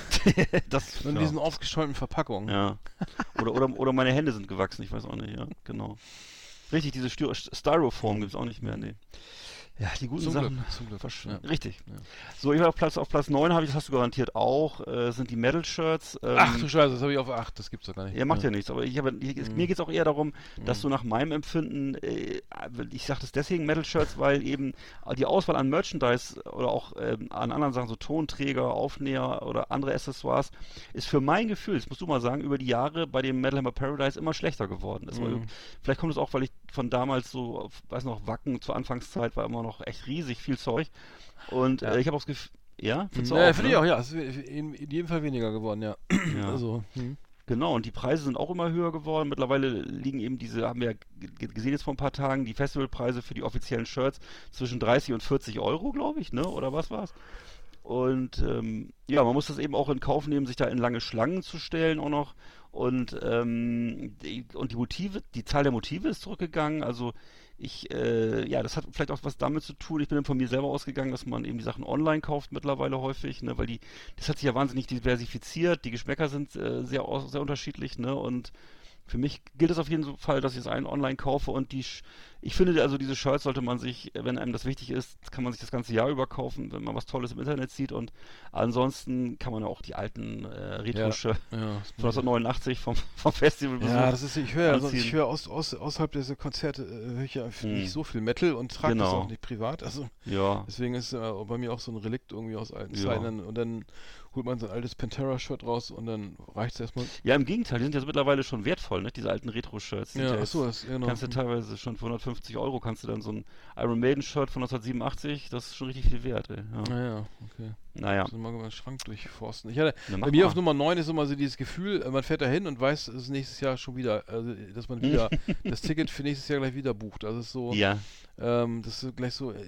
In diesen aufgeschäumten Verpackungen. Ja. Oder meine Hände sind gewachsen, ich weiß auch nicht, ja, genau. Richtig, diese Styrofoam gibt es auch nicht mehr, nee. Ja, die guten Sachen. Zum Glück. Ja. Richtig. Ja. So, ich war auf Platz 9, das hast du garantiert auch, sind die Metal-Shirts. Ach du Scheiße, das habe ich auf 8, das gibt's doch gar nicht. Ja, macht ja nichts, aber mir geht es auch eher darum, dass du nach meinem Empfinden, ich sage das deswegen Metal-Shirts, weil eben die Auswahl an Merchandise oder auch an anderen Sachen, so Tonträger, Aufnäher oder andere Accessoires, ist für mein Gefühl, das musst du mal sagen, über die Jahre bei dem Metal Hammer Paradise immer schlechter geworden ist. Vielleicht kommt es auch, weil ich von damals so, weiß noch, Wacken zur Anfangszeit war immer noch echt riesig viel Zeug. Und ich habe auch das Gefühl, ja? Finde ich auch, ja. Es ist in jedem Fall weniger geworden, ja. Also, Genau, und die Preise sind auch immer höher geworden. Mittlerweile liegen eben haben wir ja gesehen jetzt vor ein paar Tagen, die Festivalpreise für die offiziellen Shirts zwischen 30 und 40 Euro, glaube ich, ne? Oder was war's? Und man muss das eben auch in Kauf nehmen, sich da in lange Schlangen zu stellen auch noch. Und die Zahl der Motive ist zurückgegangen. Also das hat vielleicht auch was damit zu tun. Ich bin dann von mir selber ausgegangen, dass man eben die Sachen online kauft mittlerweile häufig, ne, weil das hat sich ja wahnsinnig diversifiziert. Die Geschmäcker sind sehr, sehr unterschiedlich, ne, und für mich gilt es auf jeden Fall, dass ich es online kaufe und Ich finde, also diese Shirts sollte man sich, wenn einem das wichtig ist, kann man sich das ganze Jahr über kaufen, wenn man was Tolles im Internet sieht. Und ansonsten kann man ja auch die alten Retro-Shirts von 1989 vom Festival besuchen. Ja, das ist, ich höre außerhalb dieser Konzerte höre ich ja nicht so viel Metal und trage das auch nicht privat. Also deswegen ist bei mir auch so ein Relikt irgendwie aus alten Zeiten. Und dann holt man so ein altes Pantera-Shirt raus und dann reicht es erstmal. Ja, im Gegenteil, die sind ja mittlerweile schon wertvoll, ne? Diese alten Retro-Shirts. Ja, achso, das genau. Kannst du teilweise schon für 150 € kannst du dann so ein Iron Maiden-Shirt von 1987, das ist schon richtig viel wert, ey. Ja. Naja, okay. Naja. Ich muss mal meinen Schrank durchforsten. Bei mir auf Nummer 9 ist immer so dieses Gefühl, man fährt da hin und weiß, es ist nächstes Jahr schon wieder, also dass man wieder das Ticket für nächstes Jahr gleich wieder bucht. Also es ist so, das ist gleich so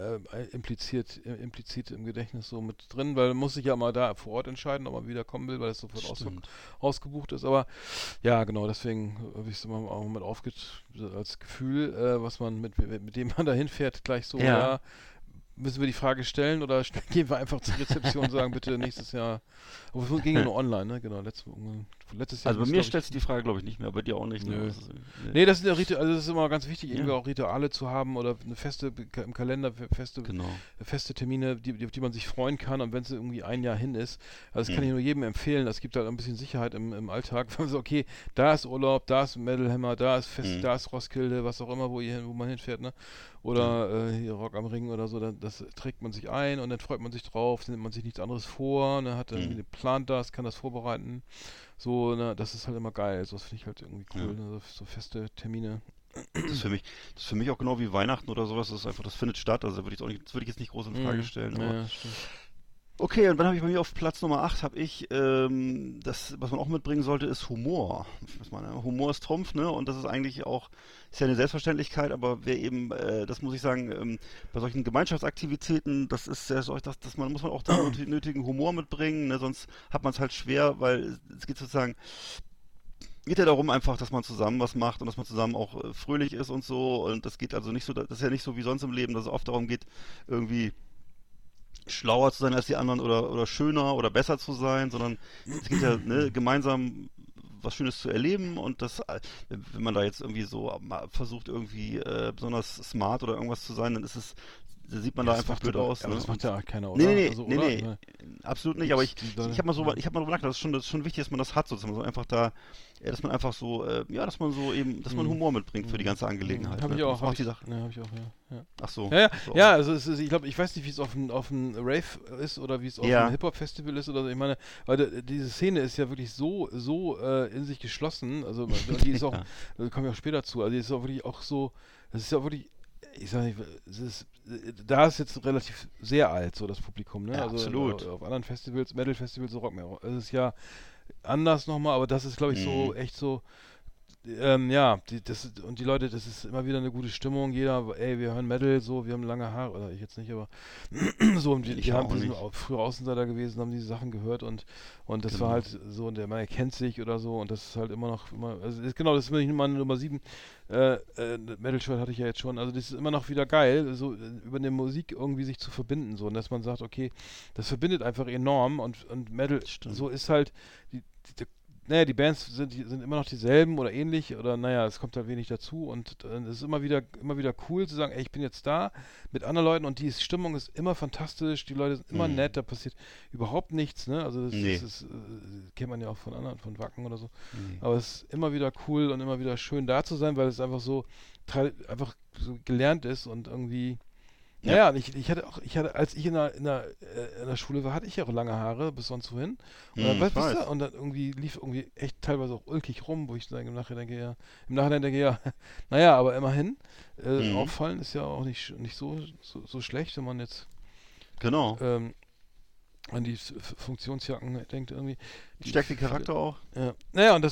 implizit im Gedächtnis so mit drin, weil man muss sich ja mal da vor Ort entscheiden, ob man wieder kommen will, weil es sofort ausgebucht ist. Aber ja, genau, deswegen habe ich es immer auch mit als Gefühl, was man mit dem man da hinfährt, gleich so, müssen wir die Frage stellen oder gehen wir einfach zur Rezeption und sagen, bitte nächstes Jahr. Aber es ging ja nur online, ne? Genau, letztes Jahr. Also bei mir stellt sich die Frage, glaube ich, nicht mehr, bei dir auch nicht. Nö. Ne? Nee, das sind ja also das ist immer ganz wichtig, irgendwie auch Rituale zu haben oder eine feste im Kalender, feste Termine, auf die man sich freuen kann und wenn es irgendwie ein Jahr hin ist. Also das kann ich nur jedem empfehlen. Das gibt halt ein bisschen Sicherheit im Alltag. Wenn man so, okay, da ist Urlaub, da ist Metal Hammer, da ist da ist Roskilde, was auch immer, wo man hinfährt, ne? Oder hier Rock am Ring oder so, das trägt man sich ein und dann freut man sich drauf, dann nimmt man sich nichts anderes vor, ne, hat dann plant das, kann das vorbereiten. So, ne, das ist halt immer geil. So, das finde ich halt irgendwie cool, ne, so feste Termine. Das ist für mich auch genau wie Weihnachten oder sowas, das ist einfach, das findet statt, also das würde ich jetzt nicht groß in Frage stellen. Aber ja, stimmt. Okay, und dann habe ich bei mir auf Platz Nummer 8 habe ich, das, was man auch mitbringen sollte, ist Humor. Humor ist Trumpf, ne? Und das ist eigentlich auch, ist ja eine Selbstverständlichkeit, aber wer eben, das muss ich sagen, bei solchen Gemeinschaftsaktivitäten, das ist ja so, muss man auch den nötigen Humor mitbringen, ne? Sonst hat man es halt schwer, weil es geht sozusagen, geht ja darum einfach, dass man zusammen was macht und dass man zusammen auch fröhlich ist und so. Und das geht also nicht so, das ist ja nicht so wie sonst im Leben, dass es oft darum geht, irgendwie schlauer zu sein als die anderen oder schöner oder besser zu sein, sondern es geht ja gemeinsam was Schönes zu erleben und das, wenn man da jetzt irgendwie so versucht irgendwie besonders smart oder irgendwas zu sein, dann sieht man da einfach blöd aus. Aber ne? das macht ja keiner, oder? Nee, absolut nicht, aber ich habe mal so nachgedacht, das ist schon wichtig, dass man das hat, sozusagen, so einfach da, dass man einfach so, dass man so eben, dass man Humor mitbringt für die ganze Angelegenheit. Habe ich auch, hab ich auch, ja. Ach so. Ja, also ich glaube, ich weiß nicht, wie es auf dem Rave ist oder wie es auf einem Hip-Hop-Festival ist oder so. Ich meine, weil diese Szene ist ja wirklich so in sich geschlossen, also die ist auch, da kommen wir auch später zu, also die ist auch wirklich auch so, das ist ja wirklich, ich sag nicht, da ist jetzt relativ sehr alt, so das Publikum, ne? Ja, also absolut. Auf anderen Festivals, Metal-Festivals, so Rock, es ist ja anders nochmal, aber das ist, glaube ich, so echt so, und die Leute, das ist immer wieder eine gute Stimmung, jeder, wir hören Metal, so, wir haben lange Haare, oder ich jetzt nicht, aber so, und die sind früher Außenseiter gewesen, haben diese Sachen gehört und das war halt so, und man erkennt sich oder so, und das ist halt immer, also das ist nicht mal Nummer 7, Metal-Shirt hatte ich ja jetzt schon, also das ist immer noch wieder geil, so über eine Musik irgendwie sich zu verbinden, so, und dass man sagt, das verbindet einfach enorm und Metal, so ist halt, die Bands sind immer noch dieselben oder ähnlich oder es kommt halt wenig dazu und es ist immer wieder cool zu sagen, ich bin jetzt da mit anderen Leuten und die Stimmung ist immer fantastisch, die Leute sind immer nett, da passiert überhaupt nichts, ne? Also das kennt man ja auch von anderen, von Wacken oder so. Aber es ist immer wieder cool und immer wieder schön da zu sein, weil es einfach so gelernt ist und irgendwie ich hatte, als ich in der Schule war, hatte ich ja auch lange Haare, bis sonst wohin. Und dann, und dann irgendwie lief irgendwie echt teilweise auch ulkig rum, wo ich dann im Nachhinein denke, aber immerhin, auffallen ist ja auch nicht so schlecht, wenn man jetzt an die Funktionsjacken denkt irgendwie. Stärkt den Charakter auch. Ja. Naja, und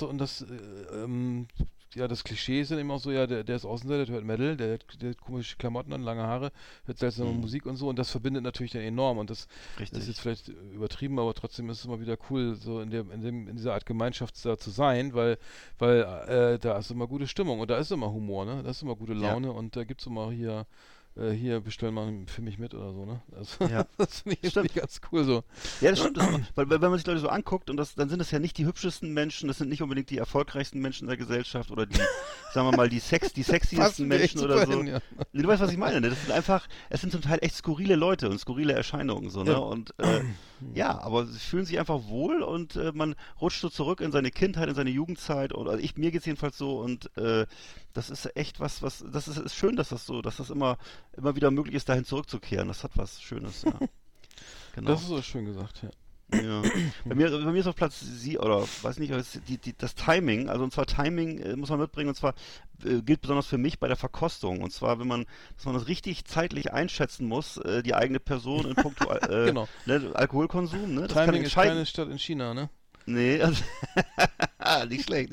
das Klischee ist dann eben auch so, der ist Außenseiter, der hört Metal, der hat komische Klamotten an, lange Haare, hört seltsame Musik und so und das verbindet natürlich dann enorm und das ist jetzt vielleicht übertrieben, aber trotzdem ist es immer wieder cool, so in dieser Art Gemeinschaft da zu sein, weil da ist immer gute Stimmung und da ist immer Humor, ne? Da ist immer gute Laune und da gibt es immer hier hier bestell mal für mich mit oder so, ne? Also, Ja. das finde ich ganz cool so. Ja, das stimmt. Weil wenn man sich Leute so anguckt, und dann sind das ja nicht die hübschesten Menschen, das sind nicht unbedingt die erfolgreichsten Menschen in der Gesellschaft oder die, sagen wir mal, die sexiesten Passen die echt Menschen oder super so. hin, ja. Nee, du weißt, was ich meine, ne? Das sind einfach, es sind zum Teil echt skurrile Leute und skurrile Erscheinungen, so, ne? Ja. Und, ja, aber sie fühlen sich einfach wohl und man rutscht so zurück in seine Kindheit, in seine Jugendzeit und also mir geht's jedenfalls so und das ist echt was, das ist schön, dass das immer wieder möglich ist, dahin zurückzukehren. Das hat was Schönes, ja. Genau. Das ist so schön gesagt, ja. Ja. Bei mir ist auf Platz oder weiß nicht, das Timing, also und zwar Timing muss man mitbringen und zwar gilt besonders für mich bei der Verkostung und zwar, dass man das richtig zeitlich einschätzen muss, die eigene Person in puncto Genau. ne, Alkoholkonsum, ne? Das kann Timing ist entscheiden. keine Stadt in China, ne? Nee, also nicht schlecht.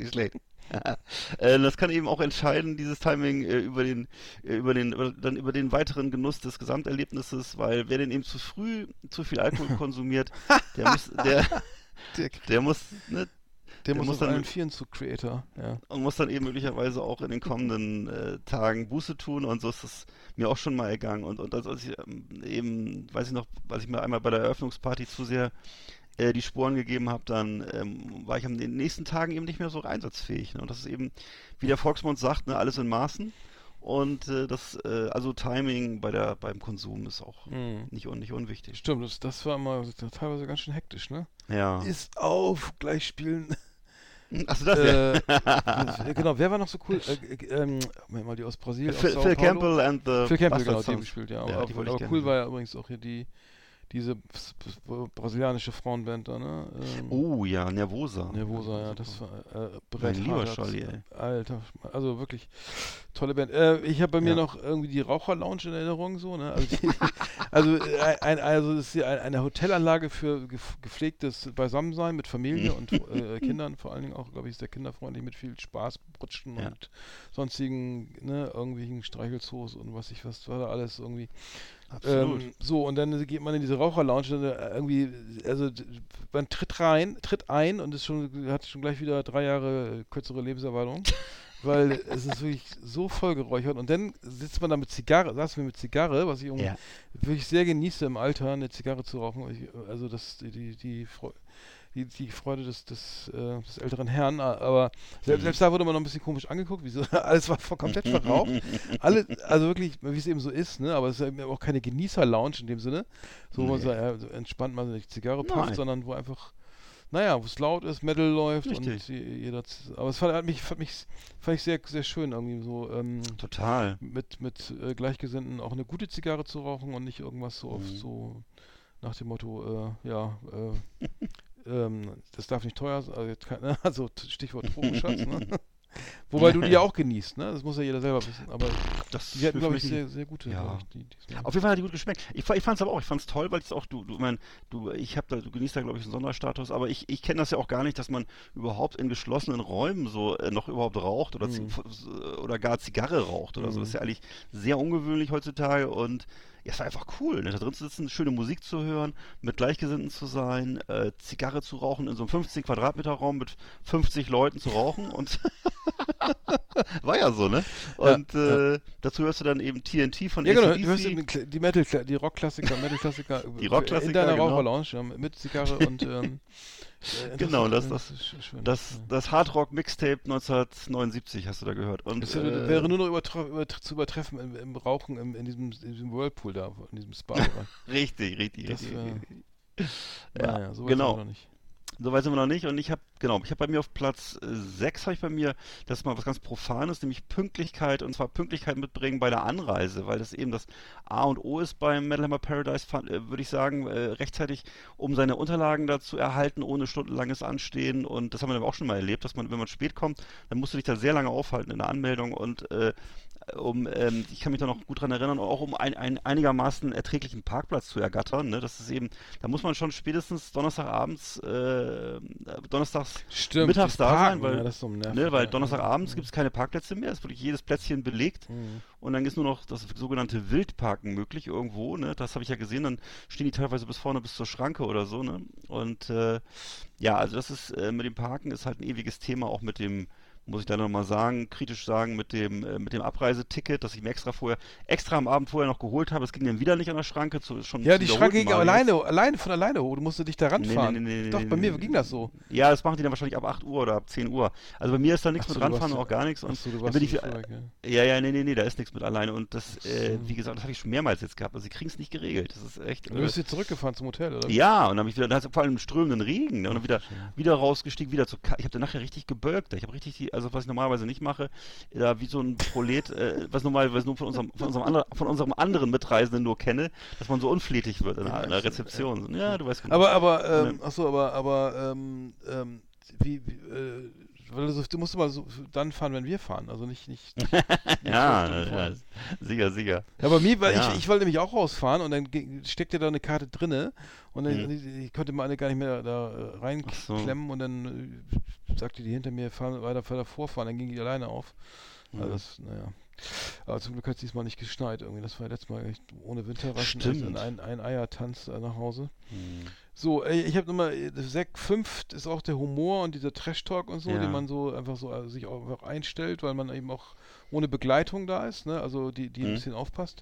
Das kann eben auch entscheiden, dieses Timing über den weiteren Genuss des Gesamterlebnisses, weil wer denn eben zu früh zu viel Alkohol konsumiert, der muss auf dann allen Vieren zu Creator, ja. und muss dann eben möglicherweise auch in den kommenden Tagen Buße tun und so ist es mir auch schon mal ergangen und als ich eben, weiß ich noch, als ich mir einmal bei der Eröffnungsparty zu sehr die Sporen gegeben habe, dann war ich an den nächsten Tagen eben nicht mehr so einsatzfähig. Ne? Und das ist eben, wie der Volksmund sagt, ne, alles in Maßen. Und also Timing beim Konsum ist auch nicht unwichtig. Stimmt, das war immer teilweise ganz schön hektisch, ne? Ja. Ist auf, gleich spielen. Achso, das Genau, wer war noch so cool? Mal die aus Brasilien. Phil Campbell and the Phil Campbell, genau, Bastard die Sons. gespielt, ja. Ja, die wollte ich aber gerne cool sehen. war ja übrigens auch hier diese brasilianische Frauenband da, ne? Oh ja, Nervosa. Nervosa, ja, das war Mein lieber Hadertz. Scholli, ey. Alter, also wirklich tolle Band. Ich habe bei mir noch irgendwie die Raucherlounge in Erinnerung, so, ne? Also, es ist hier eine Hotelanlage für gepflegtes Beisammensein mit Familie und Kindern, vor allen Dingen auch, glaube ich, sehr kinderfreundlich mit viel Spaß, Brutschen und sonstigen, ne, irgendwelchen Streichelzoos und was war da alles irgendwie. Absolut. So, und dann geht man in diese Raucherlounge, dann irgendwie, also man tritt ein und hat schon gleich wieder 3 Jahre kürzere Lebenserwartung, weil es ist wirklich so vollgeräuchert und dann saßen wir mit Zigarre, was ich wirklich sehr genieße im Alter, eine Zigarre zu rauchen, also das, die Freude des älteren Herrn, aber selbst da wurde man noch ein bisschen komisch angeguckt, wieso alles war komplett verraucht. Also wirklich, wie es eben so ist, ne? Aber es ist eben auch keine Genießer-Lounge in dem Sinne, so wo man so entspannt mal so eine Zigarre pufft, sondern wo einfach, naja, wo es laut ist, Metal läuft und jeder. Aber es fand ich sehr, sehr schön, irgendwie so total mit Gleichgesinnten auch eine gute Zigarre zu rauchen und nicht irgendwas so oft so nach dem Motto, das darf nicht teuer sein, also Stichwort Drogenschatz, ne? Wobei du die ja auch genießt, ne? Das muss ja jeder selber wissen, aber die hatten, glaube ich, sehr, sehr gute. Ja. Die Auf jeden Fall hat die gut geschmeckt. Ich fand es aber auch, ich fand es toll, weil es auch, du genießt da, glaube ich, einen Sonderstatus, aber ich kenne das ja auch gar nicht, dass man überhaupt in geschlossenen Räumen so noch überhaupt raucht oder gar Zigarre raucht oder so. Das ist ja eigentlich sehr ungewöhnlich heutzutage und ja, es war einfach cool, ne? Da drin zu sitzen, schöne Musik zu hören, mit Gleichgesinnten zu sein, Zigarre zu rauchen, in so einem 50 Quadratmeter Raum mit 50 Leuten zu rauchen und war ja so, ne? Und dazu hörst du dann eben TNT von AC/DC. AC/DC. Du hörst die Rockklassiker, Metal-Klassiker Die Rockklassiker, in deiner genau. Raucherlounge mit Zigarre und genau, das Hardrock-Mixtape 1979 hast du da gehört. Und, das wäre nur noch zu übertreffen im Rauchen in diesem Whirlpool da, in diesem Spa. Richtig. Naja, so genau. Noch nicht. So weit sind wir noch nicht und ich habe bei mir auf Platz 6 das ist mal was ganz Profanes, nämlich Pünktlichkeit und zwar Pünktlichkeit mitbringen bei der Anreise, weil das eben das A und O ist beim Metal Hammer Paradise, würde ich sagen, rechtzeitig, um seine Unterlagen da zu erhalten, ohne stundenlanges Anstehen und das haben wir aber auch schon mal erlebt, dass wenn man spät kommt, dann musst du dich da sehr lange aufhalten in der Anmeldung und ich kann mich da noch gut dran erinnern, auch um einen einigermaßen erträglichen Parkplatz zu ergattern, ne? Das ist eben, da muss man schon spätestens donnerstags mittags da sein, weil, das ist so weil Donnerstagabends gibt es keine Parkplätze mehr, ist wirklich jedes Plätzchen belegt und dann ist nur noch das sogenannte Wildparken möglich irgendwo, ne? Das habe ich ja gesehen, dann stehen die teilweise bis vorne bis zur Schranke oder so, ne? Und also das ist mit dem Parken ist halt ein ewiges Thema, auch mit dem muss ich dann nochmal sagen, kritisch sagen, mit dem Abreiseticket, das ich mir extra am Abend vorher noch geholt habe. Es ging dann wieder nicht an der Schranke. Ja, die Schranke ging alleine von alleine hoch. Du musst dich da ranfahren. Nee, Doch, bei mir ging das so. Ja, das machen die dann wahrscheinlich ab 8 Uhr oder ab 10 Uhr. Also bei mir ist da nichts mit ranfahren und auch gar nichts. Und du dann warst bin ich, so stark, nee, da ist nichts mit alleine. Und das, wie gesagt, das habe ich schon mehrmals jetzt gehabt. Also sie kriegen es nicht geregelt. Das ist echt. Du bist jetzt zurückgefahren zum Hotel, oder? Ja, und dann habe ich wieder, da vor allem im strömenden Regen, ne, und dann wieder rausgestiegen, ich habe dann nachher richtig gebölkt. Ich habe richtig also was ich normalerweise nicht mache, da wie so ein Prolet, was normalerweise nur von unserem anderen Mitreisenden nur kenne, dass man so unflätig wird in einer Rezeption. Ja, du weißt genau. Du musst immer so dann fahren, wenn wir fahren, also nicht ja, sicher. Ja, bei mir, weil ich wollte nämlich auch rausfahren und dann steckte da eine Karte drinne und dann ich konnte meine gar nicht mehr da reinklemmen und dann sagte die hinter mir, weiter vorfahren, dann ging die alleine auf. Also das, aber zum Glück hat es diesmal nicht geschneit irgendwie. Das war letztes Mal echt ohne Winterreifen. Stimmt. Ein Eiertanz nach Hause. So, ich habe nochmal, Sek 5 ist auch der Humor und dieser Trash-Talk und so, den man so einfach so sich auch einstellt, weil man eben auch ohne Begleitung da ist, ne? Also die ein bisschen aufpasst,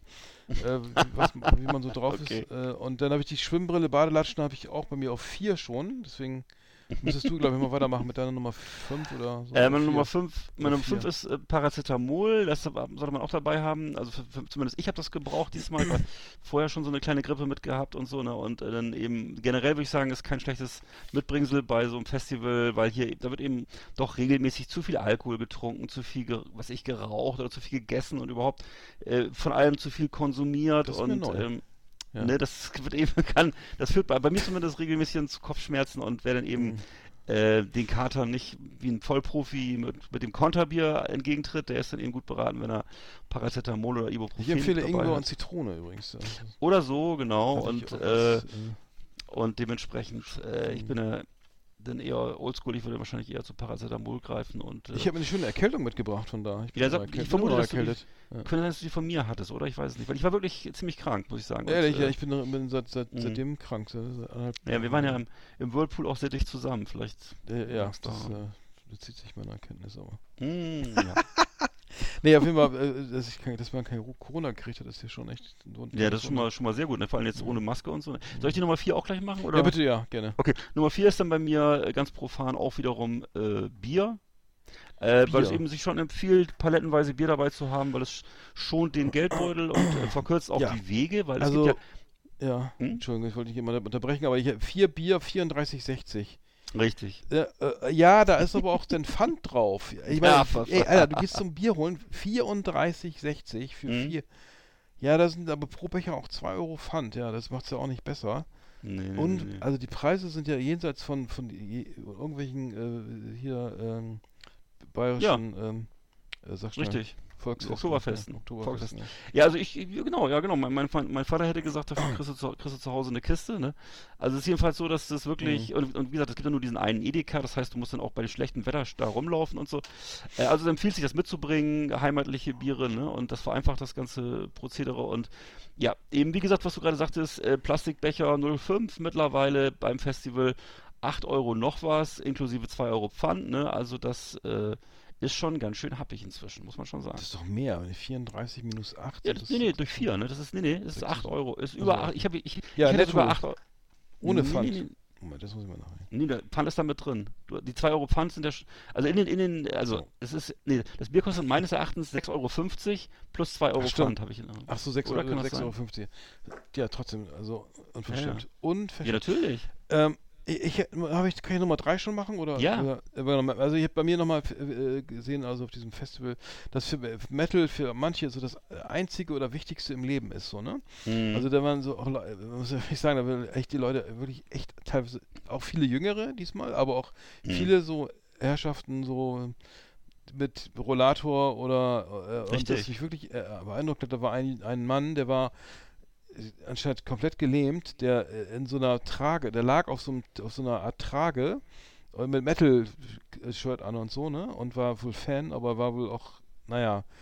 wie man so drauf ist. Und dann habe ich die Schwimmbrille, Badelatschen habe ich auch bei mir auf 4 schon, deswegen müsstest du, glaube ich, mal weitermachen mit deiner Nummer 5 oder so. Meine Nummer 5 ist Paracetamol, das sollte man auch dabei haben. Also zumindest ich habe das gebraucht dieses Mal, weil vorher schon so eine kleine Grippe mitgehabt und so, ne? Und dann eben generell würde ich sagen, ist kein schlechtes Mitbringsel bei so einem Festival, weil da wird eben doch regelmäßig zu viel Alkohol getrunken, zu viel geraucht oder zu viel gegessen und überhaupt von allem zu viel konsumiert. Das ist mir neu. Ne, das führt bei mir zumindest regelmäßig zu Kopfschmerzen und wer dann eben den Kater nicht wie ein Vollprofi mit dem Konterbier entgegentritt, der ist dann eben gut beraten, wenn er Paracetamol oder Ibuprofen Ich empfehle dabei Ingwer hat. und Zitrone übrigens. Oder so, genau. Also Und dementsprechend, ich bin dann eher oldschool, ich würde wahrscheinlich eher zu Paracetamol greifen. Und ich habe eine schöne Erkältung mitgebracht von da. Ich vermute, dass du die von mir hattest, oder? Ich weiß es nicht, weil ich war wirklich ziemlich krank, muss ich sagen. Ehrlich, ich bin seitdem krank. Ja, wir waren ja im Whirlpool auch sehr dicht zusammen, vielleicht. Das bezieht sich meine Erkenntnis, aber. Ja. Nee, auf jeden Fall, dass man kein Corona gekriegt hat, ist ja schon echt. Ja, das ist schon mal sehr gut, ne? Vor allem jetzt ohne Maske und so. Soll ich die Nummer 4 auch gleich machen? Oder? Ja, bitte, ja, gerne. Okay, Nummer 4 ist dann bei mir ganz profan auch wiederum Bier. Weil es eben sich schon empfiehlt, palettenweise Bier dabei zu haben, weil es schont den Geldbeutel und verkürzt auch die Wege, weil es gibt Entschuldigung, ich wollte nicht jemand unterbrechen, aber ich habe 4 Bier, 34,60. Richtig. Ja, da ist aber auch den Pfand drauf. Ich meine, Alter, du gehst zum Bier holen, 34,60 für 4. Ja, da sind aber pro Becher auch 2 Euro Pfand. Ja, das macht es ja auch nicht besser. Nee. Also die Preise sind ja jenseits von irgendwelchen bayerischen richtig. Oktoberfesten. Oktoberfesten. Ja, also genau. Mein Vater hätte gesagt, dafür kriegst du zu Hause eine Kiste, ne? Also es ist jedenfalls so, dass das wirklich, und wie gesagt, es gibt ja nur diesen einen Edeka, das heißt, du musst dann auch bei dem schlechten Wetter da rumlaufen und so. Also empfiehlt sich das mitzubringen, heimatliche Biere, ne? Und das vereinfacht das ganze Prozedere und ja, eben wie gesagt, was du gerade sagtest, Plastikbecher 0,5 mittlerweile beim Festival 8 Euro noch was, inklusive 2 Euro Pfand, ne? Also das ist schon ganz schön happig inzwischen, muss man schon sagen. Das ist doch mehr, 34 minus 8. Ja, durch 4, ne? Das ist 8 Euro. Ist über 8. Ich hätte netto sogar 8 Euro. Ohne Pfand. Moment, das muss ich mal nachdenken. Nee, der Pfand ist da mit drin. Die 2 Euro Pfand sind das Bier kostet meines Erachtens 6,50 Euro plus 2 Euro Pfand, habe ich. Ach so, 6,50 Euro. Ja, trotzdem, also unverschämt. Unverschämt. Ja, natürlich. Kann ich Nummer 3 schon machen? Oder? Ja. Also ich habe bei mir nochmal gesehen, also auf diesem Festival, dass für Metal für manche so das einzige oder wichtigste im Leben ist, so, ne? Also da waren so, muss ich sagen, da waren echt die Leute wirklich echt teilweise, auch viele Jüngere diesmal, aber auch viele so Herrschaften so mit Rollator oder und das mich wirklich beeindruckt hat. Da war ein Mann, der war anscheinend komplett gelähmt, der in so einer Trage, der lag auf so einer Art Trage mit Metal-Shirt an und so, ne? Und war wohl Fan, aber war wohl auch, naja,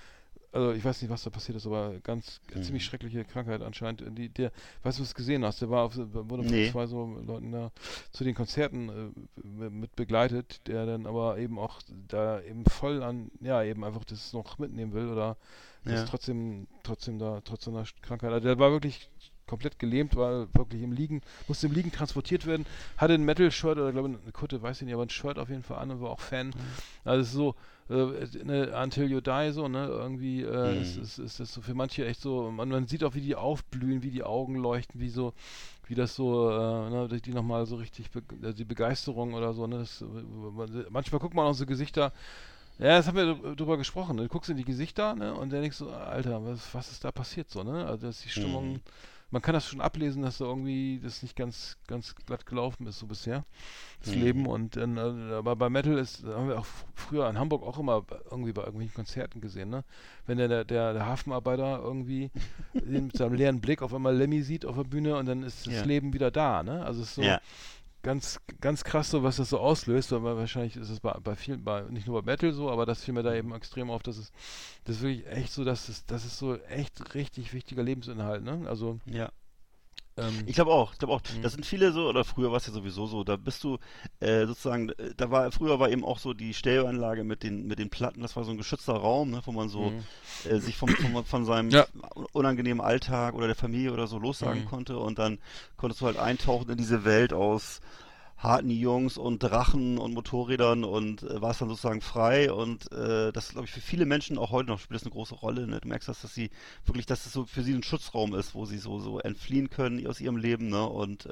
also ich weiß nicht, was da passiert ist, aber ziemlich schreckliche Krankheit anscheinend. Weißt du, was du gesehen hast? Der wurde von zwei so Leuten da zu den Konzerten mit begleitet, der dann aber eben auch da eben voll eben einfach das noch mitnehmen will oder das trotzdem so einer Krankheit. Also der war wirklich komplett gelähmt, war wirklich musste im Liegen transportiert werden, hatte ein Metal-Shirt oder glaube eine Kutte, weiß ich nicht, aber ein Shirt auf jeden Fall an und war auch Fan. Also es ist so, Until You Die so, ne, irgendwie ist das so für manche echt so, man sieht auch, wie die aufblühen, wie die Augen leuchten, wie das so, die nochmal so richtig, die Begeisterung oder so, ne, manchmal guckt man auch so Gesichter. Ja, das haben wir drüber gesprochen. Du guckst in die Gesichter, ne, und dann denkst du, Alter, was ist da passiert so, ne? Also das ist die Stimmung, man kann das schon ablesen, dass da irgendwie das nicht ganz glatt gelaufen ist so bisher, das Leben. Und aber bei Metal haben wir auch früher in Hamburg auch immer irgendwie bei irgendwelchen Konzerten gesehen, ne? Wenn der Hafenarbeiter irgendwie mit seinem leeren Blick auf einmal Lemmy sieht auf der Bühne und dann ist das Leben wieder da, ne? Also es ist so ganz, ganz krass so, was das so auslöst, weil wahrscheinlich ist es bei vielen, nicht nur bei Metal so, aber das fiel mir da eben extrem auf, das ist wirklich echt so, das ist so echt richtig wichtiger Lebensinhalt, ne? Also ich glaube auch. Das sind viele so, oder früher war es ja sowieso so, da bist du sozusagen, früher war eben auch so die Stereoanlage mit den Platten, das war so ein geschützter Raum, ne, wo man so sich von seinem unangenehmen Alltag oder der Familie oder so lossagen konnte, und dann konntest du halt eintauchen in diese Welt aus harten Jungs und Drachen und Motorrädern und warst dann sozusagen frei, und das glaube ich für viele Menschen auch heute noch spielt das eine große Rolle, ne? Du merkst, dass es so für sie ein Schutzraum ist, wo sie so entfliehen können aus ihrem Leben, ne? Und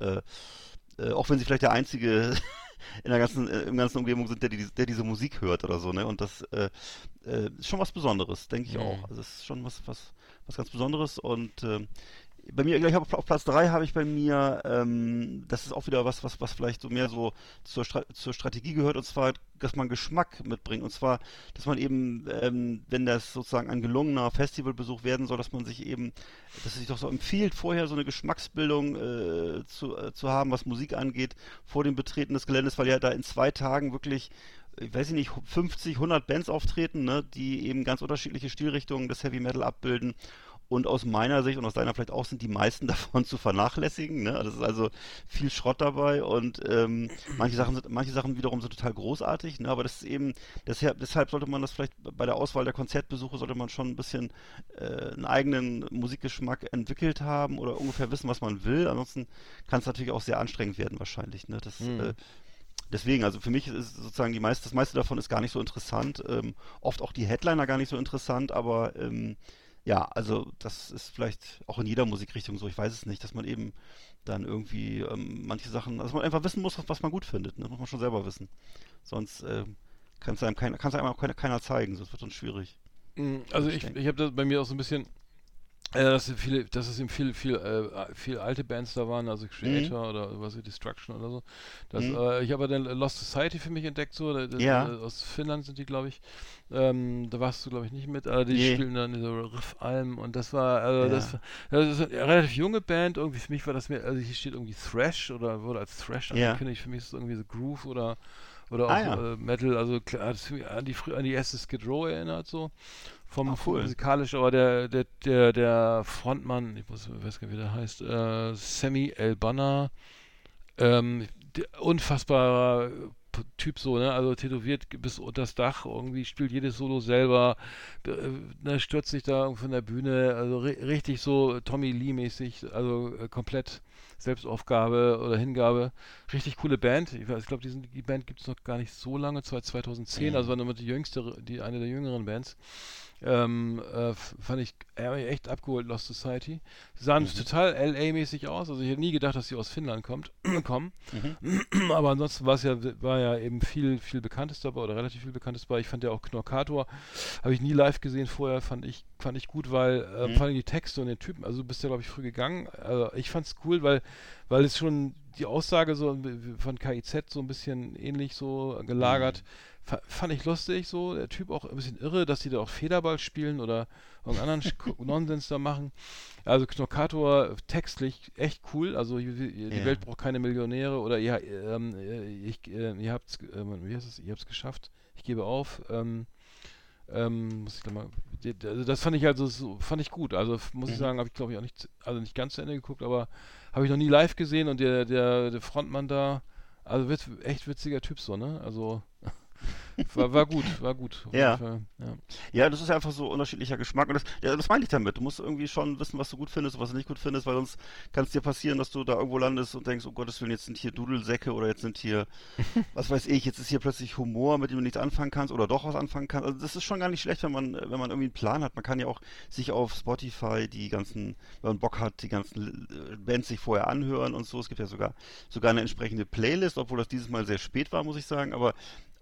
auch wenn sie vielleicht der Einzige im ganzen Umgebung sind, der diese Musik hört oder so, ne? Und das ist schon was Besonderes, denke ich auch. Also es ist schon was ganz Besonderes. Und bei mir, ich habe auf Platz 3 habe ich bei mir, das ist auch wieder was vielleicht so mehr so zur Strategie gehört, und zwar, dass man Geschmack mitbringt, und zwar, dass man eben, wenn das sozusagen ein gelungener Festivalbesuch werden soll, dass es sich doch so empfiehlt, vorher so eine Geschmacksbildung zu haben, was Musik angeht, vor dem Betreten des Geländes, weil ja da in 2 Tagen wirklich, ich weiß nicht, 50, 100 Bands auftreten, ne, die eben ganz unterschiedliche Stilrichtungen des Heavy Metal abbilden. Und aus meiner Sicht und aus deiner vielleicht auch sind die meisten davon zu vernachlässigen, ne? Das ist also viel Schrott dabei, und manche Sachen wiederum sind total großartig, ne? Aber das ist eben, deshalb sollte man das vielleicht bei der Auswahl der Konzertbesuche sollte man schon ein bisschen einen eigenen Musikgeschmack entwickelt haben oder ungefähr wissen, was man will. Ansonsten kann es natürlich auch sehr anstrengend werden wahrscheinlich, ne? Deswegen, also für mich ist sozusagen das meiste davon ist gar nicht so interessant. Oft auch die Headliner gar nicht so interessant, aber ja, also das ist vielleicht auch in jeder Musikrichtung so, ich weiß es nicht, dass man eben dann irgendwie manche Sachen, dass man einfach wissen muss, was man gut findet, ne? Muss man schon selber wissen. Sonst kann es einem auch keiner zeigen, sonst wird es schwierig. Also ich habe das bei mir auch so ein bisschen, dass es eben viel alte Bands da waren, also Creator oder was, Destruction oder so. Ich habe dann Lost Society für mich entdeckt, so, aus Finnland sind die, glaube ich. Da warst du, glaube ich, nicht mit, aber die spielen dann diese Riff-Alben, und das war, das ist eine relativ junge Band, irgendwie für mich war das mehr, also hier steht irgendwie Thrash oder wurde als Thrash angekündigt, für mich ist es irgendwie so Groove oder auch Metal, also hat es mich an die erste Skid Row erinnert, so. Vom musikalisch, aber der Frontmann, ich weiß gar nicht, wie der heißt, Sammy Albana, unfassbarer Typ so, ne, also tätowiert bis unter das Dach, irgendwie spielt jedes Solo selber, stürzt sich da von der Bühne, also richtig so Tommy Lee-mäßig, also komplett Selbstaufgabe oder Hingabe. Richtig coole Band. Ich glaube, die Band gibt es noch gar nicht so lange, 2010, also war nur eine der jüngeren Bands. Fand ich echt abgeholt, Lost Society. Sie sahen total LA-mäßig aus, also ich hätte nie gedacht, dass sie aus Finnland kommen. Aber ansonsten war ja eben viel Bekanntes dabei oder relativ viel Bekanntes dabei. Ich fand ja auch Knorkator, habe ich nie live gesehen vorher, fand ich gut, weil vor allem die Texte und den Typen, also du bist ja, glaube ich, früh gegangen. Also ich fand's cool, weil es schon die Aussage so von KIZ so ein bisschen ähnlich so gelagert. Fand ich lustig, so, der Typ auch ein bisschen irre, dass die da auch Federball spielen oder irgendeinen anderen Nonsens da machen. Also Knorkator textlich echt cool, also die Welt braucht keine Millionäre oder ihr habt's geschafft, ich gebe auf, Muss ich da mal. Also das fand ich also fand ich gut. Also muss ich sagen, habe ich glaube ich auch nicht ganz zu Ende geguckt, aber habe ich noch nie live gesehen und der Frontmann da, also echt witziger Typ so, ne? Also war gut. Auf jeden Fall, ja. Ja, das ist ja einfach so unterschiedlicher Geschmack und das meine ich damit. Du musst irgendwie schon wissen, was du gut findest und was du nicht gut findest, weil sonst kann es dir passieren, dass du da irgendwo landest und denkst, oh Gottes Willen, jetzt sind hier Dudelsäcke oder jetzt sind hier, was weiß ich, jetzt ist hier plötzlich Humor, mit dem du nichts anfangen kannst oder doch was anfangen kannst. Also das ist schon gar nicht schlecht, wenn man irgendwie einen Plan hat. Man kann ja auch sich auf Spotify wenn man Bock hat, die ganzen Bands sich vorher anhören und so. Es gibt ja sogar eine entsprechende Playlist, obwohl das dieses Mal sehr spät war, muss ich sagen, aber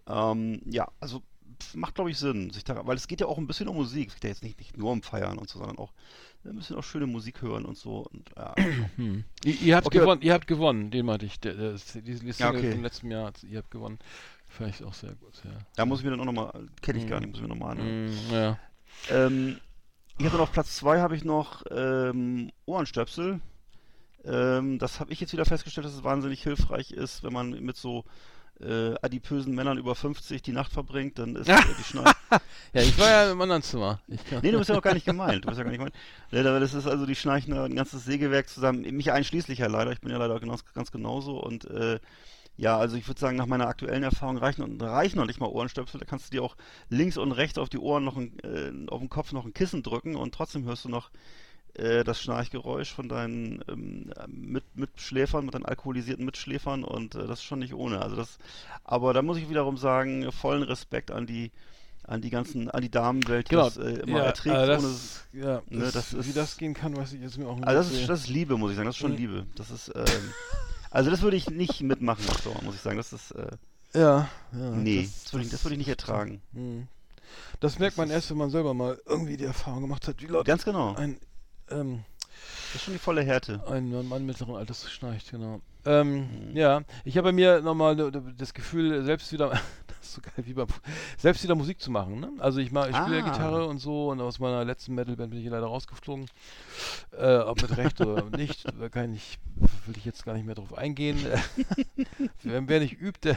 also macht glaube ich Sinn, weil es geht ja auch ein bisschen um Musik, es geht ja jetzt nicht nur um Feiern und so, sondern auch ein bisschen auch schöne Musik hören und so. Und, ja. Ihr habt gewonnen, den meinte ich, die Single vom letzten Jahr, ihr habt gewonnen. Fand ich auch sehr gut. Da muss ich mir dann auch nochmal, kenne ich gar nicht, muss ich mir nochmal anhören. Ja. Ich habe noch auf Platz 2 habe ich noch Ohrenstöpsel. Das habe ich jetzt wieder festgestellt, dass es wahnsinnig hilfreich ist, wenn man mit so adipösen Männern über 50 die Nacht verbringt, dann ist die Schnarche. Ja, ich war ja im anderen Zimmer. Nee, du bist ja auch gar nicht gemeint. Das ist also, die schnarchen ein ganzes Sägewerk zusammen, mich einschließlich ja leider, ich bin ja leider ganz genauso und also ich würde sagen, nach meiner aktuellen Erfahrung reichen noch nicht mal Ohrenstöpsel, da kannst du dir auch links und rechts auf die Ohren noch auf den Kopf noch ein Kissen drücken und trotzdem hörst du noch das Schnarchgeräusch von deinen Mitschläfern, mit deinen alkoholisierten Mitschläfern und das ist schon nicht ohne. Aber da muss ich wiederum sagen, vollen Respekt an die Damenwelt, die das immer erträgt. Wie das gehen kann, weiß ich jetzt mir auch nicht. Also das ist Liebe, muss ich sagen, das ist schon Liebe. Das ist, also das würde ich nicht mitmachen auf Dauer, muss ich sagen. Das ist, nee, das würde ich nicht ertragen. Das merkt man erst, wenn man selber mal irgendwie die Erfahrung gemacht hat, wie Leute. Ganz genau. Das ist schon die volle Härte. Ein Mann mittleren Alters schnarcht, genau. Ja, ich habe bei mir nochmal das Gefühl, selbst wieder, das ist so geil, selbst wieder Musik zu machen, ne? Also ich spiele ja Gitarre und so und aus meiner letzten Metalband bin ich leider rausgeflogen. Ob mit Recht oder nicht, will ich jetzt gar nicht mehr drauf eingehen. Wer nicht übt,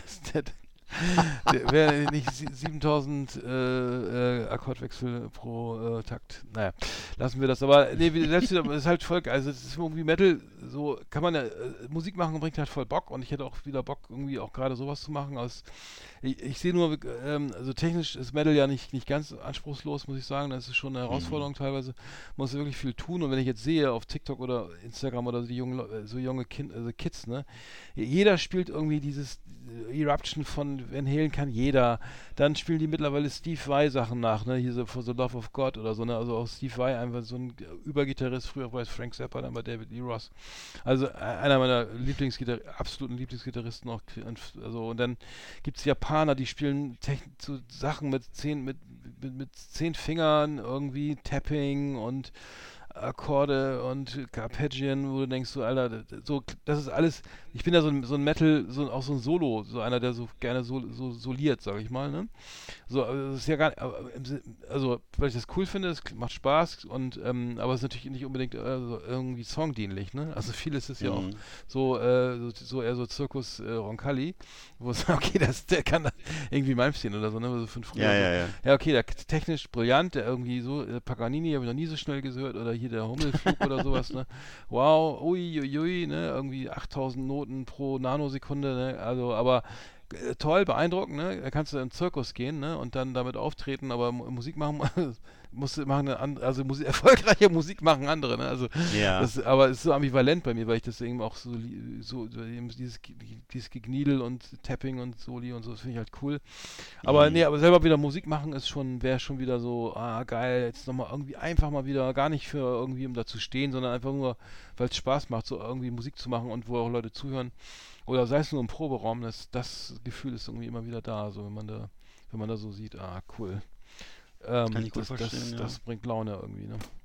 wer nicht 7000 Akkordwechsel pro Takt. Naja, lassen wir das. Aber nee, selbst wieder, ist halt voll, also es ist irgendwie Metal, so kann man ja Musik machen, bringt halt voll Bock und ich hätte auch wieder Bock, irgendwie auch gerade sowas zu machen. Ich sehe nur, also technisch ist Metal ja nicht ganz anspruchslos, muss ich sagen. Das ist schon eine Herausforderung teilweise. Man muss wirklich viel tun und wenn ich jetzt sehe auf TikTok oder Instagram oder die junge Kids, ne, jeder spielt irgendwie dieses Eruption von Van Halen kann jeder. Dann spielen die mittlerweile Steve Vai Sachen nach, ne? Hier so For the Love of God oder so, ne? Also auch Steve Vai einfach so ein Übergitarrist, früher war es Frank Zappa, dann war David Lee Roth. Also einer meiner absoluten Lieblingsgitarristen auch. Und dann gibt es Japaner, die spielen so Sachen mit 10 Fingern, irgendwie Tapping und Akkorde und Arpeggien, wo du denkst, so, Alter, so, das ist alles, ich bin ja so ein Metal, auch so ein Solo, so einer, der so gerne so soliert, sag ich mal, ne? So, das ist ja gar nicht, also, weil ich das cool finde, es macht Spaß und, aber es ist natürlich nicht unbedingt irgendwie songdienlich, ne? Also vieles ist ja auch so eher so Zirkus Roncalli, wo es, okay, der kann da irgendwie Malmsteen oder so, ne? Also von früher. Ja. Ja, okay, der technisch brillant, der irgendwie so, Paganini habe ich noch nie so schnell gehört oder hier der Hummelflug oder sowas, ne? Wow, uiuiui, ne? Irgendwie 8000 Noten pro Nanosekunde, ne? Also, aber toll, beeindruckend, ne? Da kannst du im Zirkus gehen, ne? Und dann damit auftreten, aber Musik machen erfolgreiche Musik machen andere, ne? Also aber es ist so ambivalent bei mir, weil ich das eben auch so dieses Gegniedel und Tapping und Soli und so, das finde ich halt cool. Aber aber selber wieder Musik machen wäre schon wieder so, geil, jetzt nochmal irgendwie einfach mal wieder, gar nicht für irgendwie um da zu stehen, sondern einfach nur, weil es Spaß macht, so irgendwie Musik zu machen und wo auch Leute zuhören. Oder sei es nur im Proberaum, das Gefühl ist irgendwie immer wieder da, so wenn man da so sieht, cool. Kann ich gut verstehen, das bringt Laune irgendwie, ne?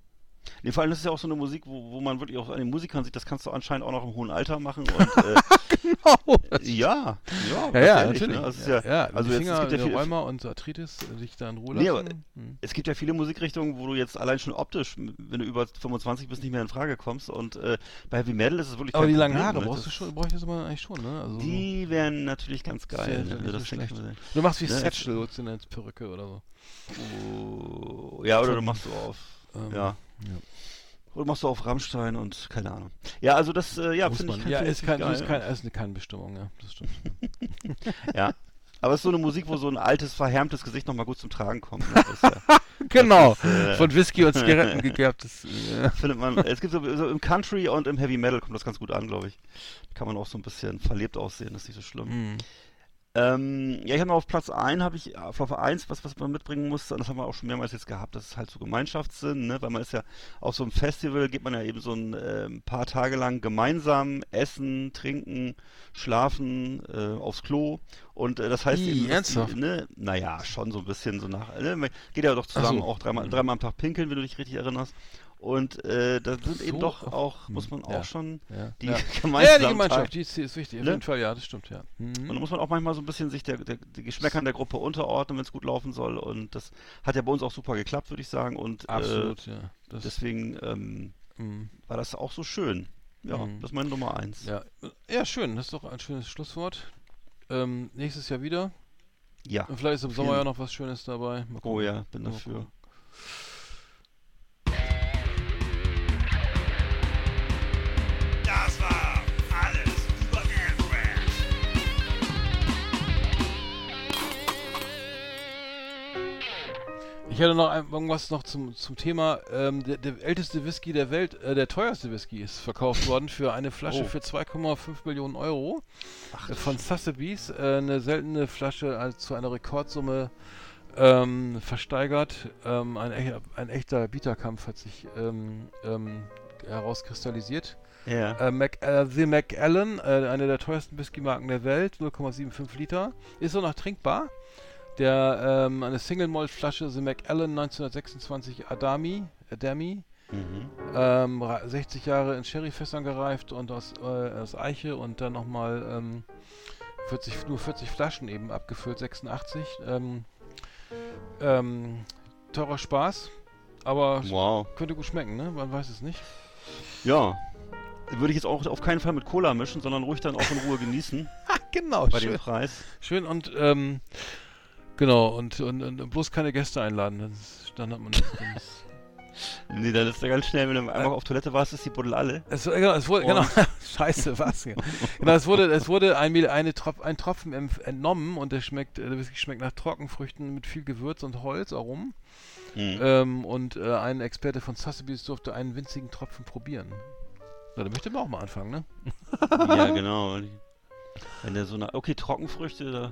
Nee, vor allem das ist ja auch so eine Musik, wo man wirklich auch an den Musikern sieht, das kannst du anscheinend auch noch im hohen Alter machen. Und, Genau. Ja, natürlich. Ne? Also also jetzt, Finger, es gibt ja viel, Rheuma und Arthritis sich da in Ruhe nee, aber lassen. es gibt ja viele Musikrichtungen, wo du jetzt allein schon optisch, wenn du über 25 bist, nicht mehr in Frage kommst. Und bei Heavy Metal ist es wirklich aber kein die langen Problem, Haare ne? brauche ich das aber eigentlich schon, ne? Also Die wären natürlich ganz geil. Sehr, Ne? nicht Das schlecht. denke ich mir. Du machst wie Ne, Satchel, holst dir eine Perücke oder so. Ja, oder du machst so auf. Ja. Oder machst du auf Rammstein und keine Ahnung. Ja, also das, finde ich. Ja, ist keine Bestimmung, ja, das stimmt. Ja. Aber es ist so eine Musik, wo so ein altes, verhärmtes Gesicht nochmal gut zum Tragen kommt. Ne? Das, genau, ist, von Whisky und Zigaretten gegerbtes. Findet man, es gibt so im Country und im Heavy Metal kommt das ganz gut an, glaube ich. Kann man auch so ein bisschen verlebt aussehen, das ist nicht so schlimm. Ich habe noch auf Platz 1, was man mitbringen musste, und das haben wir auch schon mehrmals jetzt gehabt, das ist halt so Gemeinschaftssinn, ne? Weil man ist ja auf so einem Festival, geht man ja eben so ein paar Tage lang gemeinsam essen, trinken, schlafen, aufs Klo, und das heißt eben, ernsthaft? Naja, schon so ein bisschen so nach, ne? Man geht ja doch zusammen auch dreimal am Tag pinkeln, wenn du dich richtig erinnerst. Und da sind eben doch auch, muss man auch schon die Gemeinschaft. Ja, die Gemeinschaft, die ist wichtig, auf jeden Fall, ja, das stimmt, ja. Und da muss man auch manchmal so ein bisschen sich die Geschmäckern der Gruppe unterordnen, wenn es gut laufen soll. Und das hat ja bei uns auch super geklappt, würde ich sagen. Und absolut, ja. Deswegen war das auch so schön. Ja, das ist meine Nummer 1. Ja, schön, das ist doch ein schönes Schlusswort. Nächstes Jahr wieder. Ja. Und vielleicht ist im Sommer ja noch was Schönes dabei. Oh ja, bin dafür. Das war alles über Anthrax. Ich hätte noch irgendwas zum Thema. Der älteste Whisky der Welt, der teuerste Whisky ist verkauft worden für eine Flasche für 2,5 Millionen Euro. Von Sotheby's. Eine seltene Flasche zu einer Rekordsumme versteigert. Ein echter Bieterkampf hat sich herauskristallisiert. Ja. The Macallan, eine der teuersten Whisky-Marken der Welt, 0,75 Liter. Ist auch noch trinkbar. Eine Single-Malt-Flasche The Macallan 1926 Adami. 60 Jahre in Sherryfässern gereift und aus Eiche, und dann nochmal 40 Flaschen eben abgefüllt, 86. Teurer Spaß, aber könnte gut schmecken, ne? Man weiß es nicht. Ja. Würde ich jetzt auch auf keinen Fall mit Cola mischen, sondern ruhig dann auch in Ruhe genießen. Genau, bei dem Preis. Schön und genau, und bloß keine Gäste einladen, dann hat man das. Nee, dann ist ja ganz schnell, wenn du einmal auf Toilette warst, ist die Buddel alle. Scheiße, was? Genau, es wurde ein Tropfen entnommen, und der Whisky schmeckt nach Trockenfrüchten mit viel Gewürz und Holzaromen. Und ein Experte von Sotheby's durfte einen winzigen Tropfen probieren. Ja, da möchte man auch mal anfangen, ne? Ja, genau. Wenn der so Trockenfrüchte, da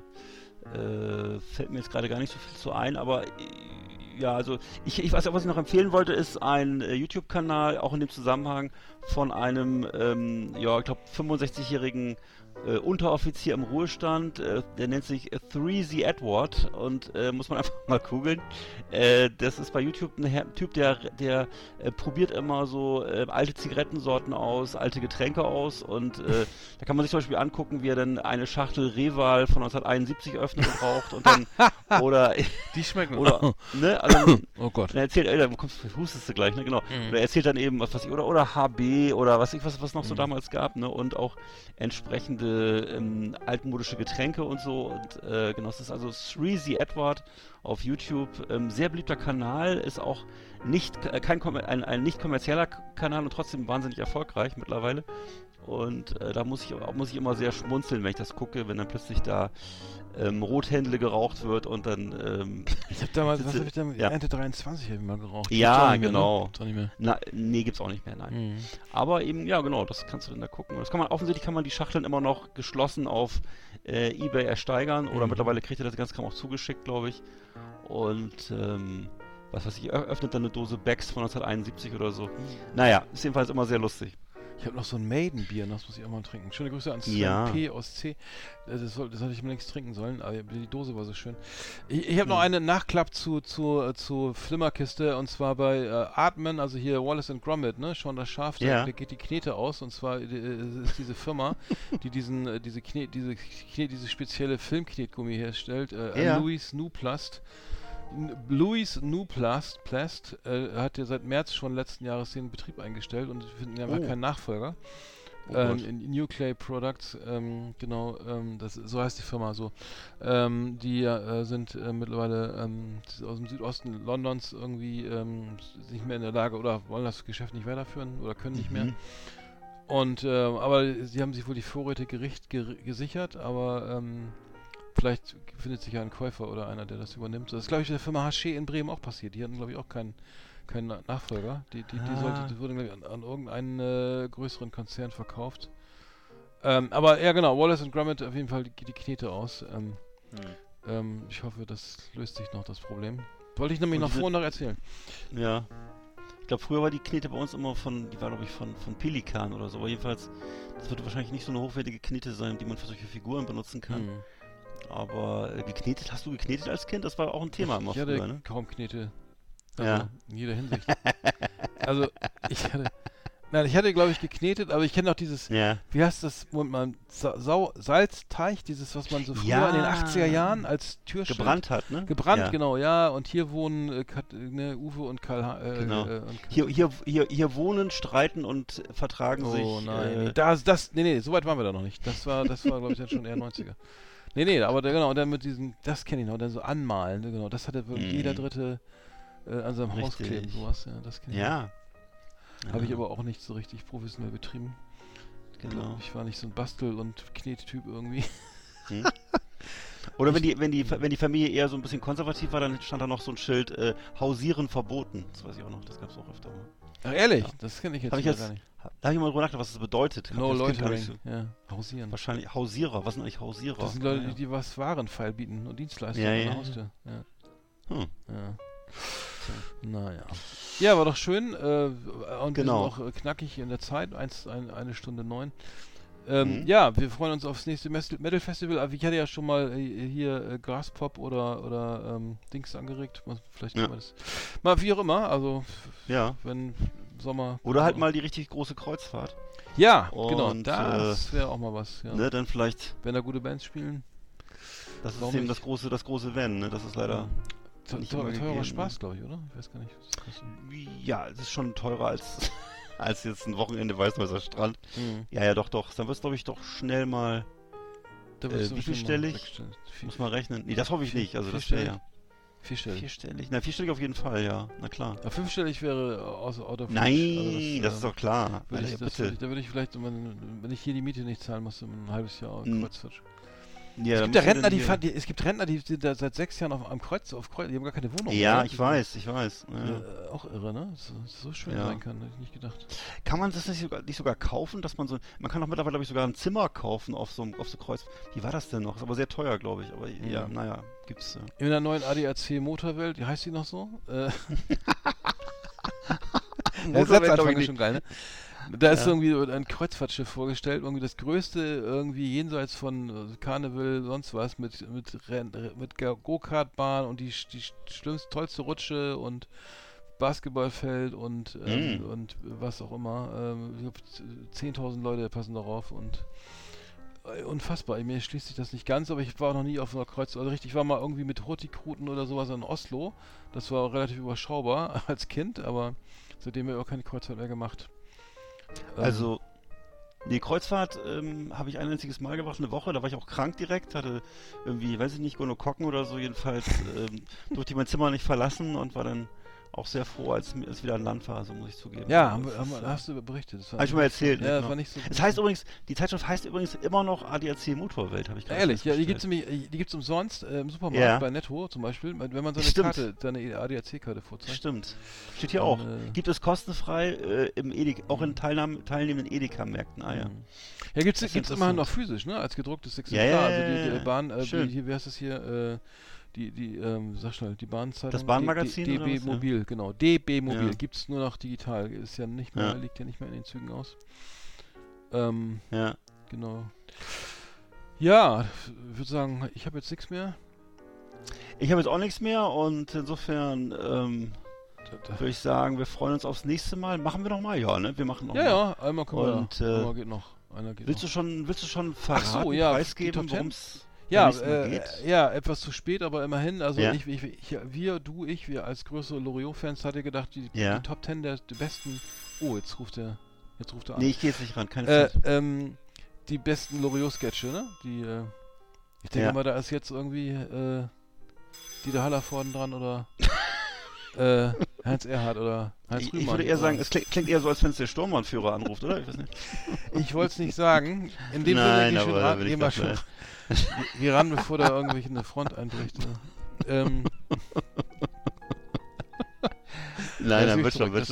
fällt mir jetzt gerade gar nicht so viel zu ein, aber ja, also ich weiß auch, was ich noch empfehlen wollte, ist ein YouTube-Kanal, auch in dem Zusammenhang, von einem, ich glaube 65-jährigen Unteroffizier im Ruhestand, der nennt sich 3Z Edward, und muss man einfach mal googeln. Das ist bei YouTube ein Typ, der probiert immer so alte Zigarettensorten aus, alte Getränke aus, und da kann man sich zum Beispiel angucken, wie er dann eine Schachtel Reval von 1971 öffnet und raucht, und dann oder die schmecken oder ne, also, oh Gott. Er erzählt, hustest du gleich, ne, genau. Oder er erzählt dann eben oder HB oder was noch so damals gab, ne, und auch entsprechende altmodische Getränke und so, und genau, das ist also 3Z Edward auf YouTube, sehr beliebter Kanal, ist auch ein nicht kommerzieller Kanal und trotzdem wahnsinnig erfolgreich mittlerweile, und da muss ich immer sehr schmunzeln, wenn ich das gucke, wenn dann plötzlich da Rothändle geraucht wird, und dann ich habe damals, Ernte 23 habe ich mal geraucht. Ja, genau. Gibt's auch nicht mehr. Nee, gibt's auch nicht mehr, nein. Aber eben, ja genau, das kannst du dann da gucken. Offensichtlich kann man die Schachteln immer noch geschlossen auf eBay ersteigern, oder mittlerweile kriegt ihr das ganze Kram auch zugeschickt, glaube ich. Und was weiß ich, öffnet dann eine Dose Becks von 1971 oder so. Naja, ist jedenfalls immer sehr lustig. Ich habe noch so ein Maiden-Bier, das muss ich auch mal trinken. Schöne Grüße an Ja. P aus C. Das hatte ich mal längst trinken sollen, aber die Dose war so schön. Ich habe noch einen Nachklapp zu Flimmerkiste, und zwar bei Atmen, also hier Wallace & Gromit, ne? Schon das Schaf, Ja. da geht die Knete aus, und zwar ist diese Firma, die diese spezielle Filmknetgummi herstellt, Ja. Louis Nuplast hat ja seit März schon letzten Jahres den Betrieb eingestellt und finden ja keinen Nachfolger. In Nuclei Products, genau, so heißt die Firma so. Die sind mittlerweile aus dem Südosten Londons irgendwie nicht mehr in der Lage oder wollen das Geschäft nicht weiterführen oder können nicht mehr. Und aber sie haben sich wohl die Vorräte gesichert, aber vielleicht findet sich ja ein Käufer oder einer, der das übernimmt. Das ist, glaube ich, der Firma Haché in Bremen auch passiert. Die hatten, glaube ich, auch keinen Nachfolger. Die wurde, glaube ich, an irgendeinen größeren Konzern verkauft. Aber ja, genau, Wallace & Gromit auf jeden Fall die Knete aus. Ich hoffe, das löst sich noch, das Problem. Wollte ich nämlich noch vor und nach erzählen. Ja. Ich glaube, früher war die Knete bei uns immer die war, glaube ich, von Pelikan oder so. Aber jedenfalls, das wird wahrscheinlich nicht so eine hochwertige Knete sein, die man für solche Figuren benutzen kann. Aber geknetet, hast du geknetet als Kind? Das war auch ein Thema immer früher, ne? Ich hatte kaum Knete. Also, Ja. in jeder Hinsicht. Also, ich hatte, glaube ich, geknetet, aber ich kenne auch dieses, wie heißt das, wo man Salzteig, dieses, was man so früher in den 80er Jahren als Türschild gebrannt hat, ne? Gebrannt, genau, ja. Und hier wohnen Uwe und Karl. Genau. Hier wohnen, streiten und vertragen sich. Oh nein, nee, so weit waren wir da noch nicht. Das war glaube ich, dann schon eher 90er. Nee, aber genau, und dann mit diesen, das kenne ich noch, dann so anmalen, ne, genau, das hatte wirklich jeder Dritte an seinem Haus kleben, sowas, ja, das kenne ich. Ja. Habe ich aber auch nicht so richtig professionell betrieben. Genau. Ich war nicht so ein Bastel- und Knettyp irgendwie. Oder wenn die Familie eher so ein bisschen konservativ war, dann stand da noch so ein Schild, Hausieren verboten. Das weiß ich auch noch, das gab es auch öfter mal. Ach ehrlich? Ja. Das kenne ich jetzt, gar nicht. Da habe ich mal drüber nachgedacht, was das bedeutet. No Loitering, ja, Hausieren. Wahrscheinlich Hausierer, was sind eigentlich Hausierer? Das sind Leute, die was Warenfeil bieten und Dienstleistungen an der Haustür. Ja. Ja. Naja. Ja, war doch schön. Und wir sind auch knackig in der Zeit, 1 Stunde 9. Ja, wir freuen uns aufs nächste Metal Festival. Aber ich hatte ja schon mal hier Graspop oder Dings angeregt. Vielleicht kann man das mal, wie auch immer. Also, wenn Sommer... Oder halt mal die richtig große Kreuzfahrt. Ja, genau. Das wäre auch mal was. Ja. Ne, dann vielleicht... Wenn da gute Bands spielen. Das ist eben das große Wenn, ne? Das ist leider... Teurer Spaß, glaube ich, oder? Ich weiß gar nicht, was das kostet. Ja, es ist schon teurer als jetzt ein Wochenende Weißweißer Strand. Ja, doch. Dann wird es, glaube ich, doch schnell mal wievielstellig? Muss man rechnen. Nee, das hoffe ich nicht. Also das wäre ja... Vierstellig? Na, vierstellig auf jeden Fall, ja. Na klar. Ja, fünfstellig wäre out of Nein, also das ist doch klar. Da würde ich vielleicht, wenn ich hier die Miete nicht zahlen muss, ein halbes Jahr Kreuzfahrt. Ja, es gibt Rentner, die da seit 6 Jahren auf Kreuz, die haben gar keine Wohnung. Ja, oder? ich weiß. Ja. Auch irre, ne? So schön sein kann, hätte ich nicht gedacht. Kann man das nicht sogar kaufen, dass man man kann doch mittlerweile, glaube ich, sogar ein Zimmer kaufen auf so Kreuz. Wie war das denn noch? Ist aber sehr teuer, glaube ich. Aber ja, naja, gibt's. In der neuen ADAC Motorwelt, wie heißt die noch so? Der Satzanfang ist schon geil, ne? Da ist irgendwie ein Kreuzfahrtschiff vorgestellt, irgendwie das größte, irgendwie jenseits von Karneval, sonst was, mit Go-Kart-Bahn und die schlimmste, tollste Rutsche und Basketballfeld und was auch immer. Ich glaube, 10.000 Leute passen darauf und unfassbar. Mir schließt sich das nicht ganz, aber ich war noch nie auf einer Kreuzfahrt. Also richtig, ich war mal irgendwie mit Hurtigruten oder sowas in Oslo. Das war relativ überschaubar als Kind, aber seitdem habe ich auch keine Kreuzfahrt mehr gemacht. Also, die Kreuzfahrt habe ich ein einziges Mal gemacht, eine Woche, da war ich auch krank direkt, hatte irgendwie, weiß ich nicht, Gonokokken oder so, jedenfalls durfte ich mein Zimmer nicht verlassen und war dann auch sehr froh, als wieder an Land war, so muss ich zugeben. Ja, hast du berichtet. Habe ich schon mal erzählt. Ja, das war nicht so. Es heißt übrigens, die Zeitschrift heißt übrigens immer noch ADAC Motorwelt, habe ich gerade ehrlich, ja, die gibt's umsonst im Supermarkt bei Netto zum Beispiel, wenn man seine ADAC-Karte vorzeigt. Stimmt. Steht hier auch. Gibt es kostenfrei auch in teilnehmenden Edeka-Märkten. Ah ja. Ja, gibt's immerhin noch physisch, ne? Als gedrucktes Exemplar. Ja, also die Bahn, wie heißt das hier? Sag schnell, die Bahnzeitung. Das Bahnmagazin? DB Mobil, genau. DB Mobil. Gibt's nur noch digital. Ist ja nicht mehr, liegt ja nicht mehr in den Zügen aus. Ja. Genau. Ja, ich würde sagen, ich habe jetzt nichts mehr. Ich habe jetzt auch nichts mehr und insofern würde ich sagen, wir freuen uns aufs nächste Mal. Machen wir noch mal, ja, ne? Wir machen noch mal. Ja, einmal können wir. Und einmal geht noch. Einer geht willst du schon verraten, preisgeben, worum es geht? Ja, etwas zu spät, aber immerhin. Also Ja. wir als größere Loriot-Fans hatte gedacht, die Top 10 der besten. Oh, jetzt ruft er an. Nee, ich gehe jetzt nicht ran, keine Zeit. Die besten Loriot-Sketche, ne? Ich denke mal, da ist jetzt irgendwie Dieter Haller vorne dran oder Heinz Erhardt oder Heinz Rühmann. Ich würde eher sagen, es klingt eher so, als wenn es der Sturmbannführer anruft, oder? Ich weiß nicht. Ich wollte es nicht sagen. In dem Nein, Sinne, aber gehen wir schon. Wir ran, bevor da irgendwie eine Front einbricht. Ne? Nein, wird schon.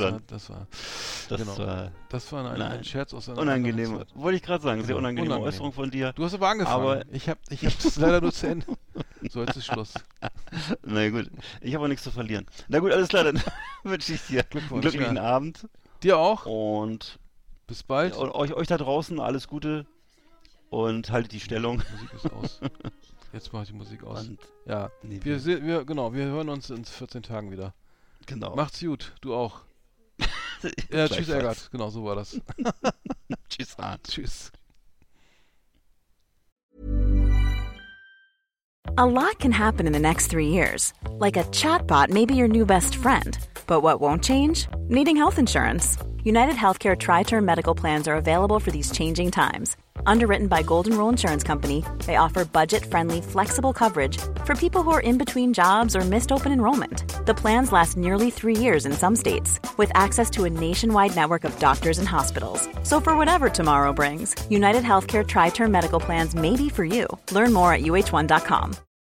Das war ein Scherz aus einer unangenehm. Zeit. Wollte ich gerade sagen, sehr unangenehme Äußerung von dir. Du hast aber angefangen. Aber ich hab das leider nur zu Ende. So, jetzt ist Schluss. Na gut, ich habe auch nichts zu verlieren. Na gut, alles klar, dann wünsche ich dir einen glücklichen Abend. Dir auch. Und bis bald. Und euch da draußen alles Gute und haltet die Stellung. Musik ist aus. Jetzt mache ich die Musik aus. Und ja, wir hören uns in 14 Tagen wieder. Genau. Macht's gut, du auch. Ja, tschüss, Eggert. Genau, so war das. Tschüss, Hart. Tschüss. A lot can happen in the next 3 years. Like a chatbot may be your new best friend. But what won't change? Needing health insurance. United Healthcare Tri-Term Medical Plans are available for these changing times. Underwritten by Golden Rule Insurance Company, they offer budget-friendly, flexible coverage for people who are in between jobs or missed open enrollment. The plans last nearly 3 years in some states, with access to a nationwide network of doctors and hospitals. So for whatever tomorrow brings, United Healthcare Tri-Term Medical Plans may be for you. Learn more at uh1.com.